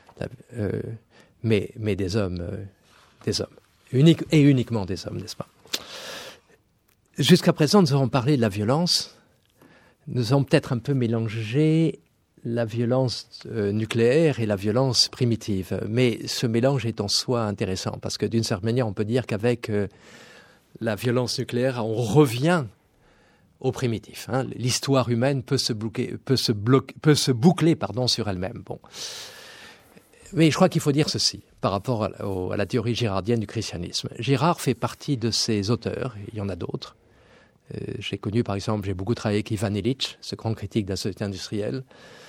mais des hommes. Uniquement des hommes, n'est-ce pas ? Jusqu'à présent, nous avons parlé de la violence. Nous avons peut-être un peu mélangé la violence nucléaire et la violence primitive. Mais ce mélange est en soi intéressant, parce que d'une certaine manière, on peut dire qu'avec la violence nucléaire, on revient au primitif. L'histoire humaine peut se boucler sur elle-même. Bon. Mais je crois qu'il faut dire ceci par rapport à la théorie girardienne du christianisme. Girard fait partie de ces auteurs, il y en a d'autres. J'ai beaucoup travaillé avec Ivan Illich, ce grand critique de la société industrielle.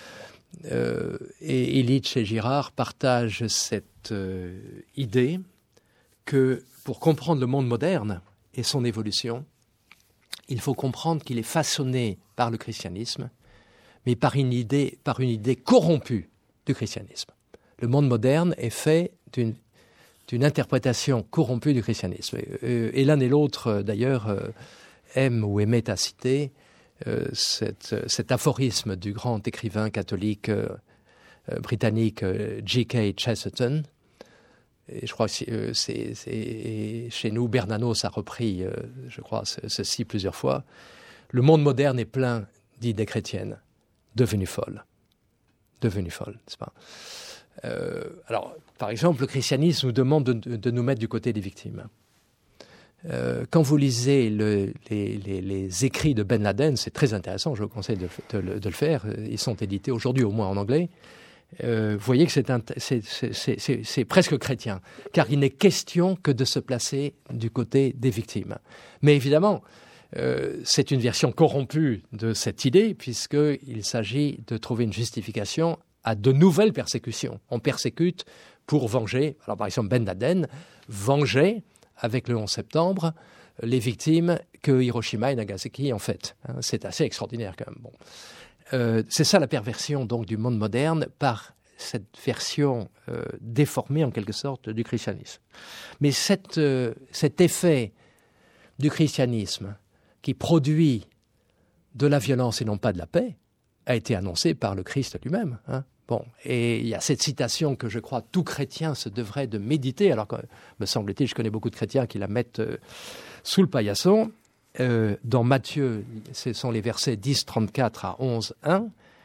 Et Illich et Girard partagent cette idée que pour comprendre le monde moderne et son évolution, il faut comprendre qu'il est façonné par le christianisme, mais par une idée corrompue du christianisme. Le monde moderne est fait d'une interprétation corrompue du christianisme. Et l'un et l'autre, d'ailleurs, aiment ou aimaient à citer cet aphorisme du grand écrivain catholique britannique G.K. Chesterton. Et je crois que chez nous, Bernanos a repris, je crois, ceci plusieurs fois. Le monde moderne est plein d'idées chrétiennes devenues folles. N'est-ce pas ? Alors, par exemple, le christianisme nous demande de nous mettre du côté des victimes. Quand vous lisez les écrits de Ben Laden, c'est très intéressant, je vous conseille de le faire. Ils sont édités aujourd'hui au moins en anglais. Vous voyez que c'est presque chrétien, car il n'est question que de se placer du côté des victimes. Mais évidemment, c'est une version corrompue de cette idée, puisqu'il s'agit de trouver une justification à de nouvelles persécutions. On persécute pour venger. Alors par exemple, Ben Laden vengeait avec le 11 septembre, les victimes que Hiroshima et Nagasaki ont faites. C'est assez extraordinaire quand même. Bon. C'est ça la perversion donc du monde moderne par cette version déformée en quelque sorte du christianisme. Mais cet effet du christianisme qui produit de la violence et non pas de la paix a été annoncé par le Christ lui-même. Bon, et il y a cette citation que je crois tout chrétien se devrait de méditer, alors que, me semble-t-il, je connais beaucoup de chrétiens qui la mettent sous le paillasson. Dans Matthieu, ce sont les versets 10, 34 à 11, 1.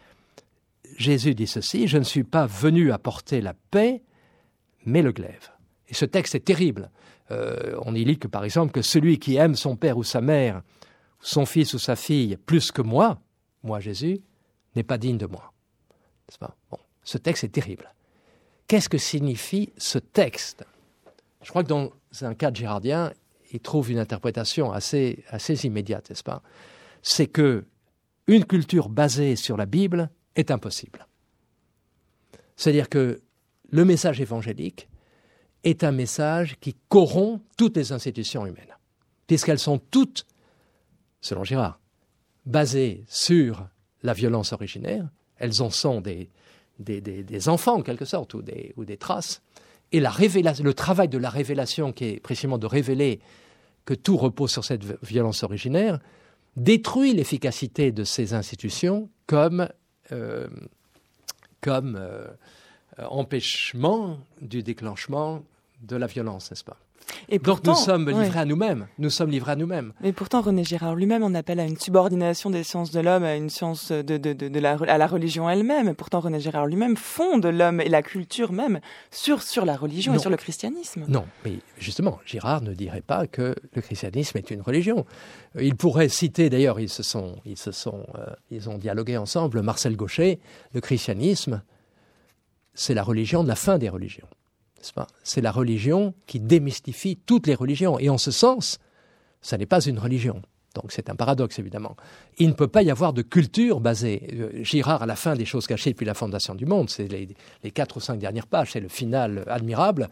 Jésus dit ceci, « Je ne suis pas venu apporter la paix, mais le glaive. » Et ce texte est terrible. On y lit que, par exemple, que celui qui aime son père ou sa mère, son fils ou sa fille, plus que moi, Jésus, n'est pas digne de moi. N'est-ce pas ? Bon, ce texte est terrible. Qu'est-ce que signifie ce texte ? Je crois que dans un cadre girardien, il trouve une interprétation assez immédiate, n'est-ce pas ? C'est que une culture basée sur la Bible est impossible. C'est-à-dire que le message évangélique est un message qui corrompt toutes les institutions humaines, puisqu'elles sont toutes, selon Girard, basées sur la violence originaire. Elles en sont des enfants, en quelque sorte, ou des traces. Et le travail de la révélation, qui est précisément de révéler que tout repose sur cette violence originaire, détruit l'efficacité de ces institutions comme empêchement du déclenchement de la violence, n'est-ce pas ? Et pourtant, donc nous sommes livrés à nous-mêmes. Nous sommes livrés à nous-mêmes. Mais pourtant, René Girard lui-même en appelle à une subordination des sciences de l'homme, à une science à la religion elle-même. Et pourtant, René Girard lui-même fonde l'homme et la culture même sur la religion et sur le christianisme. Non, mais justement, Girard ne dirait pas que le christianisme est une religion. Il pourrait citer, d'ailleurs, ils ont dialogué ensemble, Marcel Gauchet, le christianisme, c'est la religion de la fin des religions. C'est la religion qui démystifie toutes les religions. Et en ce sens, ça n'est pas une religion. Donc c'est un paradoxe, évidemment. Il ne peut pas y avoir de culture basée. Girard, à la fin des Choses cachées depuis la fondation du monde, c'est les 4 ou 5 dernières pages, c'est le final admirable,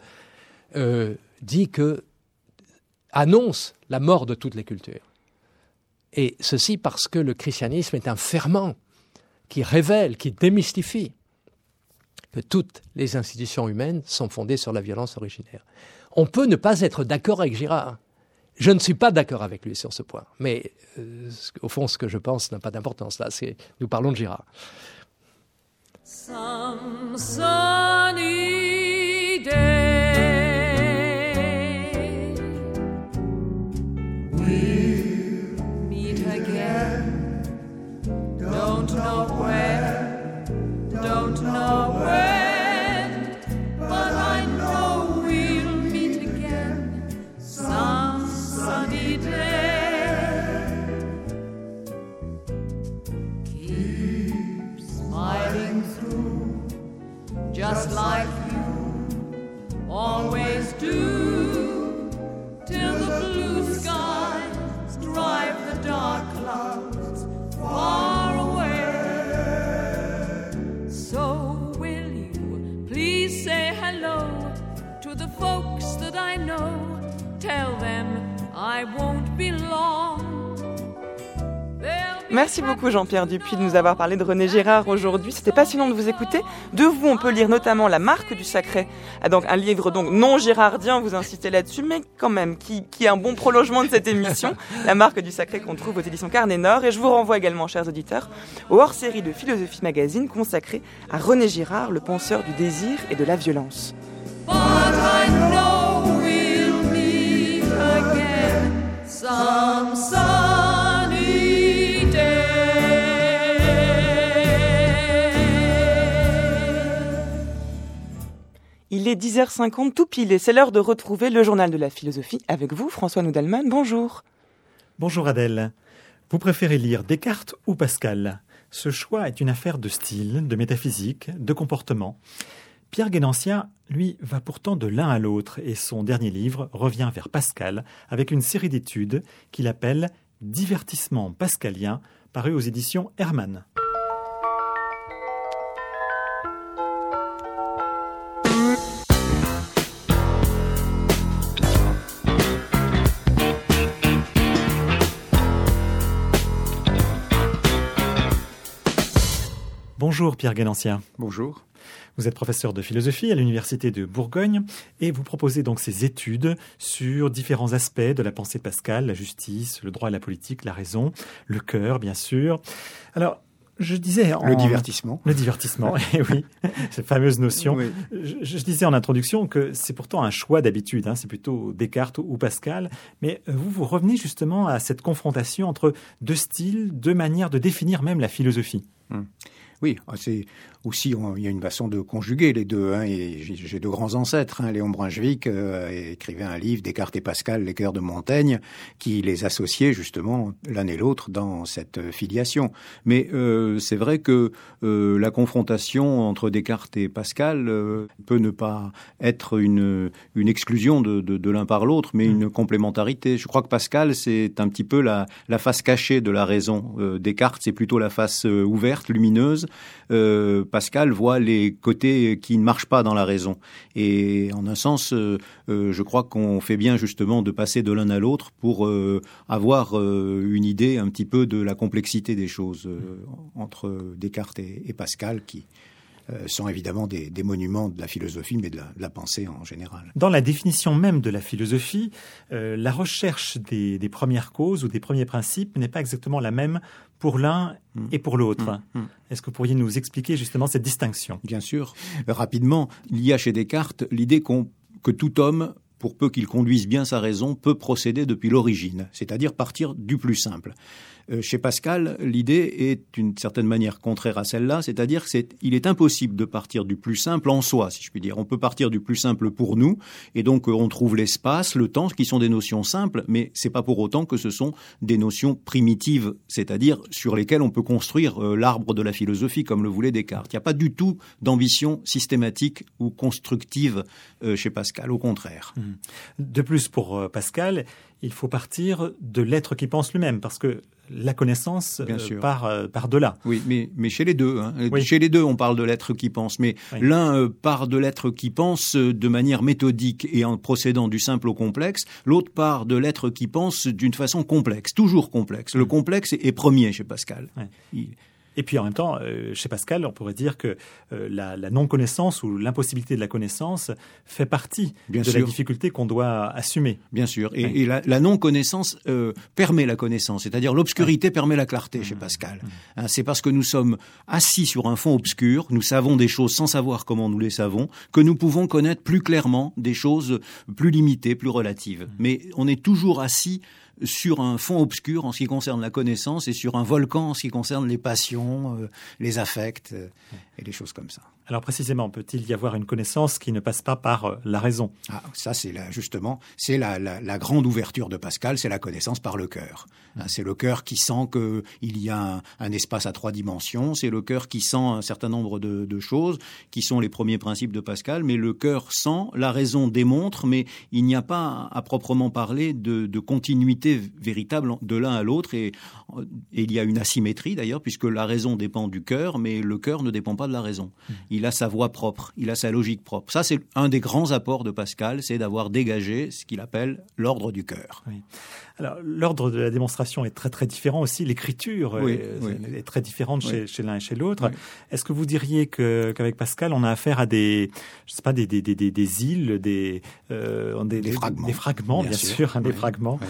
annonce la mort de toutes les cultures. Et ceci parce que le christianisme est un ferment qui révèle, qui démystifie que toutes les institutions humaines sont fondées sur la violence originaire. On peut ne pas être d'accord avec Girard. Je ne suis pas d'accord avec lui sur ce point. Mais au fond, ce que je pense n'a pas d'importance. Là, nous parlons de Girard. Some sunny day we'll meet again. Don't know where, don't know when, but I know we'll meet again some sunny day. Keep smiling through, just like you always do, till the blue skies drive the dark clouds far away. So will you please say hello to the folks that I know? Tell them I won't be long. Merci beaucoup Jean-Pierre Dupuis de nous avoir parlé de René Girard aujourd'hui. C'était passionnant de vous écouter. De vous, on peut lire notamment La Marque du Sacré, donc un livre donc non girardien, vous insistez là-dessus, mais quand même qui est un bon prolongement de cette émission. La Marque du Sacré qu'on trouve aux éditions Carnet Nord. Et je vous renvoie également, chers auditeurs, au hors-série de Philosophie Magazine consacré à René Girard, le penseur du désir et de la violence. But I know we'll meet again some sunny day. Il Il est 10h50 tout pile et c'est l'heure de retrouver le journal de la philosophie avec vous, François Noudelman. Bonjour. Bonjour Adèle. Vous préférez lire Descartes ou Pascal ? Ce choix est une affaire de style, de métaphysique, de comportement. Pierre Guénancien, lui, va pourtant de l'un à l'autre et son dernier livre revient vers Pascal avec une série d'études qu'il appelle « Divertissement pascalien » paru aux éditions Hermann. Bonjour Pierre Guénancien. Bonjour. Vous êtes professeur de philosophie à l'Université de Bourgogne et vous proposez donc ces études sur différents aspects de la pensée de Pascal, la justice, le droit à la politique, la raison, le cœur, bien sûr. Alors, je disais... Le divertissement. Le divertissement, oui, cette fameuse notion. Oui. Je disais en introduction que c'est pourtant un choix d'habitude, c'est plutôt Descartes ou Pascal, mais vous revenez justement à cette confrontation entre deux styles, deux manières de définir même la philosophie. Oui, c'est aussi, il y a une façon de conjuguer les deux. Et j'ai deux grands ancêtres. Léon Brunswick écrivait un livre, Descartes et Pascal, les cœurs de Montaigne, qui les associait justement l'un et l'autre dans cette filiation. Mais c'est vrai que la confrontation entre Descartes et Pascal peut ne pas être une exclusion de l'un par l'autre, mais une complémentarité. Je crois que Pascal, c'est un petit peu la face cachée de la raison. Descartes, c'est plutôt la face ouverte, lumineuse. Pascal voit les côtés qui ne marchent pas dans la raison. Et en un sens, je crois qu'on fait bien justement de passer de l'un à l'autre pour avoir une idée un petit peu de la complexité des choses entre Descartes et Pascal, qui sont évidemment des monuments de la philosophie, mais de la pensée en général. Dans la définition même de la philosophie, la recherche des premières causes ou des premiers principes n'est pas exactement la même pour l'un et pour l'autre. Est-ce que vous pourriez nous expliquer justement cette distinction ? Bien sûr. Rapidement, il y a chez Descartes l'idée que tout homme, pour peu qu'il conduise bien sa raison, peut procéder depuis l'origine, c'est-à-dire partir du plus simple. Chez Pascal, l'idée est d'une certaine manière contraire à celle-là, c'est-à-dire qu'il est impossible de partir du plus simple en soi, si je puis dire. On peut partir du plus simple pour nous, et donc on trouve l'espace, le temps, qui sont des notions simples, mais c'est pas pour autant que ce sont des notions primitives, c'est-à-dire sur lesquelles on peut construire l'arbre de la philosophie, comme le voulait Descartes. Il n'y a pas du tout d'ambition systématique ou constructive chez Pascal, au contraire. De plus, pour Pascal, il faut partir de l'être qui pense lui-même, parce que la connaissance part de là. Oui, mais chez les deux. Oui. Chez les deux, on parle de l'être qui pense. Mais l'un part de l'être qui pense de manière méthodique et en procédant du simple au complexe. L'autre part de l'être qui pense d'une façon complexe, toujours complexe. Le complexe est premier chez Pascal. Et puis en même temps, chez Pascal, on pourrait dire que la non-connaissance ou l'impossibilité de la connaissance fait partie de la difficulté qu'on doit assumer. Bien sûr. Et la non-connaissance permet la connaissance, c'est-à-dire l'obscurité permet la clarté chez Pascal. C'est parce que nous sommes assis sur un fond obscur, nous savons des choses sans savoir comment nous les savons, que nous pouvons connaître plus clairement des choses plus limitées, plus relatives. Mais on est toujours assis sur un fond obscur en ce qui concerne la connaissance et sur un volcan en ce qui concerne les passions, les affects et les choses comme ça. Alors précisément, peut-il y avoir une connaissance qui ne passe pas par la raison ? Ça, c'est justement, c'est la grande ouverture de Pascal, c'est la connaissance par le cœur. C'est le cœur qui sent qu'il y a un espace à 3 dimensions, c'est le cœur qui sent un certain nombre de choses qui sont les premiers principes de Pascal, mais le cœur sent, la raison démontre, mais il n'y a pas à proprement parler de continuité véritable de l'un à l'autre, et il y a une asymétrie d'ailleurs, puisque la raison dépend du cœur, mais le cœur ne dépend pas de la raison. Il a sa voix propre, il a sa logique propre. Ça, c'est un des grands apports de Pascal, c'est d'avoir dégagé ce qu'il appelle l'ordre du cœur. Oui. Alors, l'ordre de la démonstration est très très différent aussi. L'écriture est très différente chez l'un et chez l'autre. Oui. Est-ce que vous diriez qu'avec Pascal, on a affaire à des îles, des fragments, bien sûr, des fragments. Oui.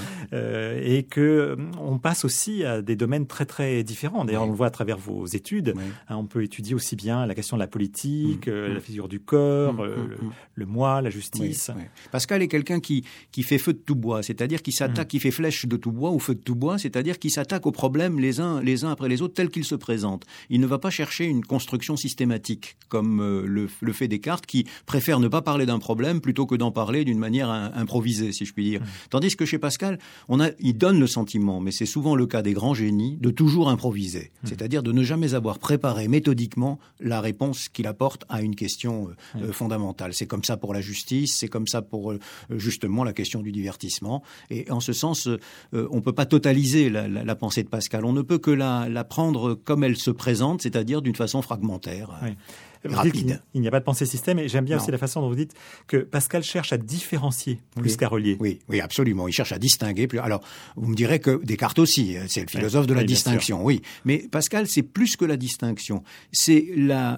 et que on passe aussi à des domaines très très différents. D'ailleurs, on le voit à travers vos études. On peut étudier aussi bien la question de la politique, la figure du corps, le moi, la justice. Pascal est quelqu'un qui fait feu de tout bois, c'est-à-dire qui s'attaque, qui fait flèche de tout bois ou feu de tout bois, c'est-à-dire qui s'attaque aux problèmes les uns après les autres tels qu'ils se présentent. Il ne va pas chercher une construction systématique comme le fait Descartes, qui préfère ne pas parler d'un problème plutôt que d'en parler d'une manière improvisée, si je puis dire. Tandis que chez Pascal, il donne le sentiment, mais c'est souvent le cas des grands génies, de toujours improviser, c'est-à-dire de ne jamais avoir préparé méthodiquement la réponse qu'il apporte à une question fondamentale. C'est comme ça pour la justice, c'est comme ça pour justement la question du divertissement. Et en ce sens, on ne peut pas totaliser la pensée de Pascal. On ne peut que la prendre comme elle se présente, c'est-à-dire d'une façon fragmentaire. Vous dites qu'il n'y a pas de pensée système, et j'aime bien aussi la façon dont vous dites que Pascal cherche à différencier plus qu'à relier. Oui, absolument. Il cherche à distinguer. Alors, vous me direz que Descartes aussi, c'est le philosophe de la distinction. Oui, mais Pascal, c'est plus que la distinction. C'est la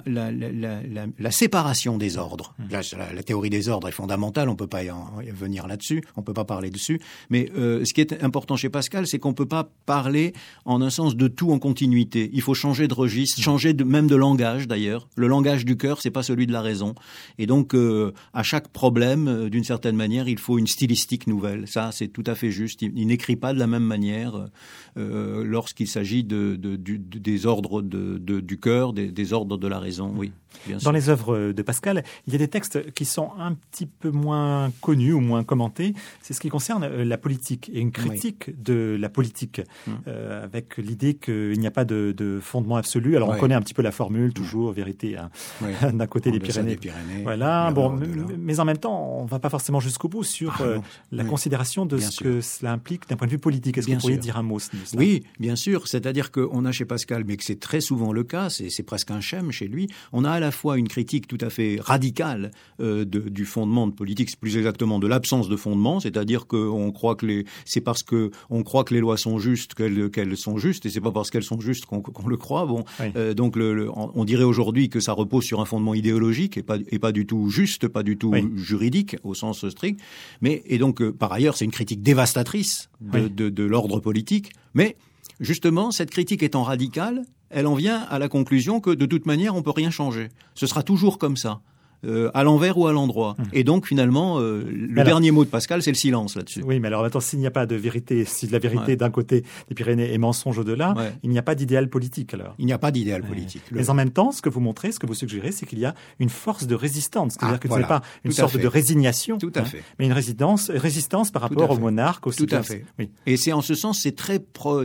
séparation des ordres. La théorie des ordres est fondamentale. On ne peut pas y venir là-dessus. On ne peut pas parler dessus. Mais ce qui est important chez Pascal, c'est qu'on ne peut pas parler en un sens de tout en continuité. Il faut changer de registre, changer même de langage d'ailleurs. Le langage du cœur, c'est pas celui de la raison. Et donc, à chaque problème, d'une certaine manière, il faut une stylistique nouvelle. Ça, c'est tout à fait juste. Il n'écrit pas de la même manière lorsqu'il s'agit des ordres du cœur, des ordres de la raison. Oui, bien sûr. Dans les œuvres de Pascal, il y a des textes qui sont un petit peu moins connus ou moins commentés. C'est ce qui concerne la politique et une critique de la politique, avec l'idée qu'il n'y a pas de fondement absolu. Alors, on connaît un petit peu la formule, toujours vérité d'un côté des Pyrénées. Voilà. Bon, mais en même temps, on ne va pas forcément jusqu'au bout sur la considération de ce que cela implique d'un point de vue politique. Est-ce que vous pourriez dire un mot de cela ? Oui, bien sûr. C'est-à-dire qu'on a chez Pascal, mais que c'est très souvent le cas, c'est presque un schème chez lui, on a à la fois une critique tout à fait radicale du fondement de politique, c'est plus exactement de l'absence de fondement, c'est-à-dire qu'on croit que c'est parce qu'on croit que les lois sont justes qu'elles sont justes, et c'est pas parce qu'elles sont justes qu'on le croit. Bon, donc on dirait aujourd'hui que ça repose sur un fondement idéologique et pas du tout juste, pas du tout juridique au sens strict. Et donc par ailleurs, c'est une critique dévastatrice de l'ordre politique. Mais justement, cette critique étant radicale, elle en vient à la conclusion que de toute manière, on peut rien changer. Ce sera toujours comme ça. À l'envers ou à l'endroit. Et donc, finalement, dernier mot de Pascal, c'est le silence là-dessus. Oui, mais alors maintenant, s'il n'y a pas de vérité, si la vérité d'un côté des Pyrénées est mensonge au-delà, il n'y a pas d'idéal politique alors. Il n'y a pas d'idéal politique. Mais en même temps, ce que vous montrez, ce que vous suggérez, c'est qu'il y a une force de résistance. C'est-à-dire que ce n'est pas une sorte de résignation, mais une résistance par rapport au monarque, au Tout à fait. Oui. Et c'est en ce sens, c'est très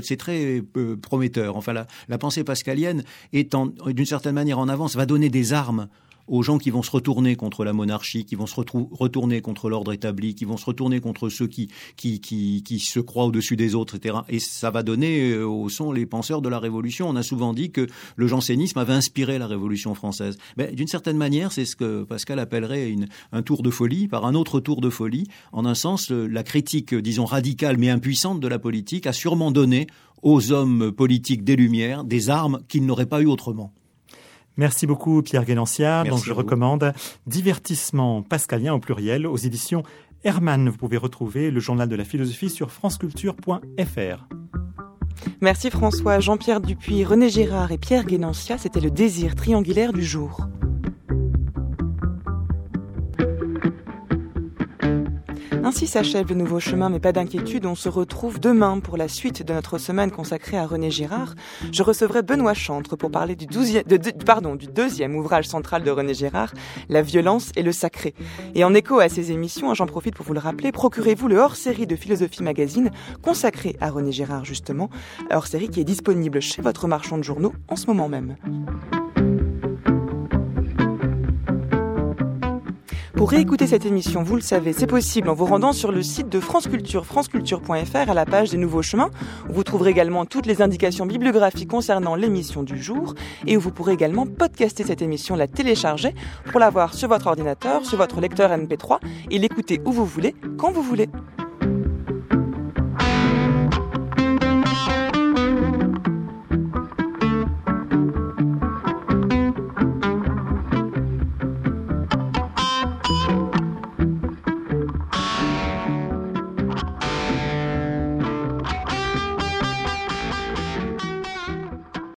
prometteur. Enfin, la pensée pascalienne est d'une certaine manière en avance, va donner des armes aux gens qui vont se retourner contre la monarchie, qui vont se retourner contre l'ordre établi, qui vont se retourner contre ceux qui se croient au-dessus des autres, etc. Et ça va donner sont les penseurs de la Révolution. On a souvent dit que le jansénisme avait inspiré la Révolution française. Mais d'une certaine manière, c'est ce que Pascal appellerait un tour de folie, par un autre tour de folie. En un sens, la critique, disons, radicale mais impuissante de la politique a sûrement donné aux hommes politiques des Lumières des armes qu'ils n'auraient pas eu autrement. Merci beaucoup Pierre Guénancia. Donc je recommande Divertissement pascalien au pluriel aux éditions Hermann. Vous pouvez retrouver le journal de la philosophie sur franceculture.fr. Merci François, Jean-Pierre Dupuis, René Girard et Pierre Guénancia. C'était le désir triangulaire du jour. Ainsi s'achève le nouveau chemin, mais pas d'inquiétude, on se retrouve demain pour la suite de notre semaine consacrée à René Girard. Je recevrai Benoît Chantre pour parler du deuxième ouvrage central de René Girard, La violence et le sacré. Et en écho à ces émissions, j'en profite pour vous le rappeler, procurez-vous le hors-série de Philosophie Magazine consacré à René Girard justement, hors-série qui est disponible chez votre marchand de journaux en ce moment même. Pour réécouter cette émission, vous le savez, c'est possible en vous rendant sur le site de France Culture, franceculture.fr à la page des Nouveaux Chemins, où vous trouverez également toutes les indications bibliographiques concernant l'émission du jour, et où vous pourrez également podcaster cette émission, la télécharger, pour la voir sur votre ordinateur, sur votre lecteur MP3, et l'écouter où vous voulez, quand vous voulez.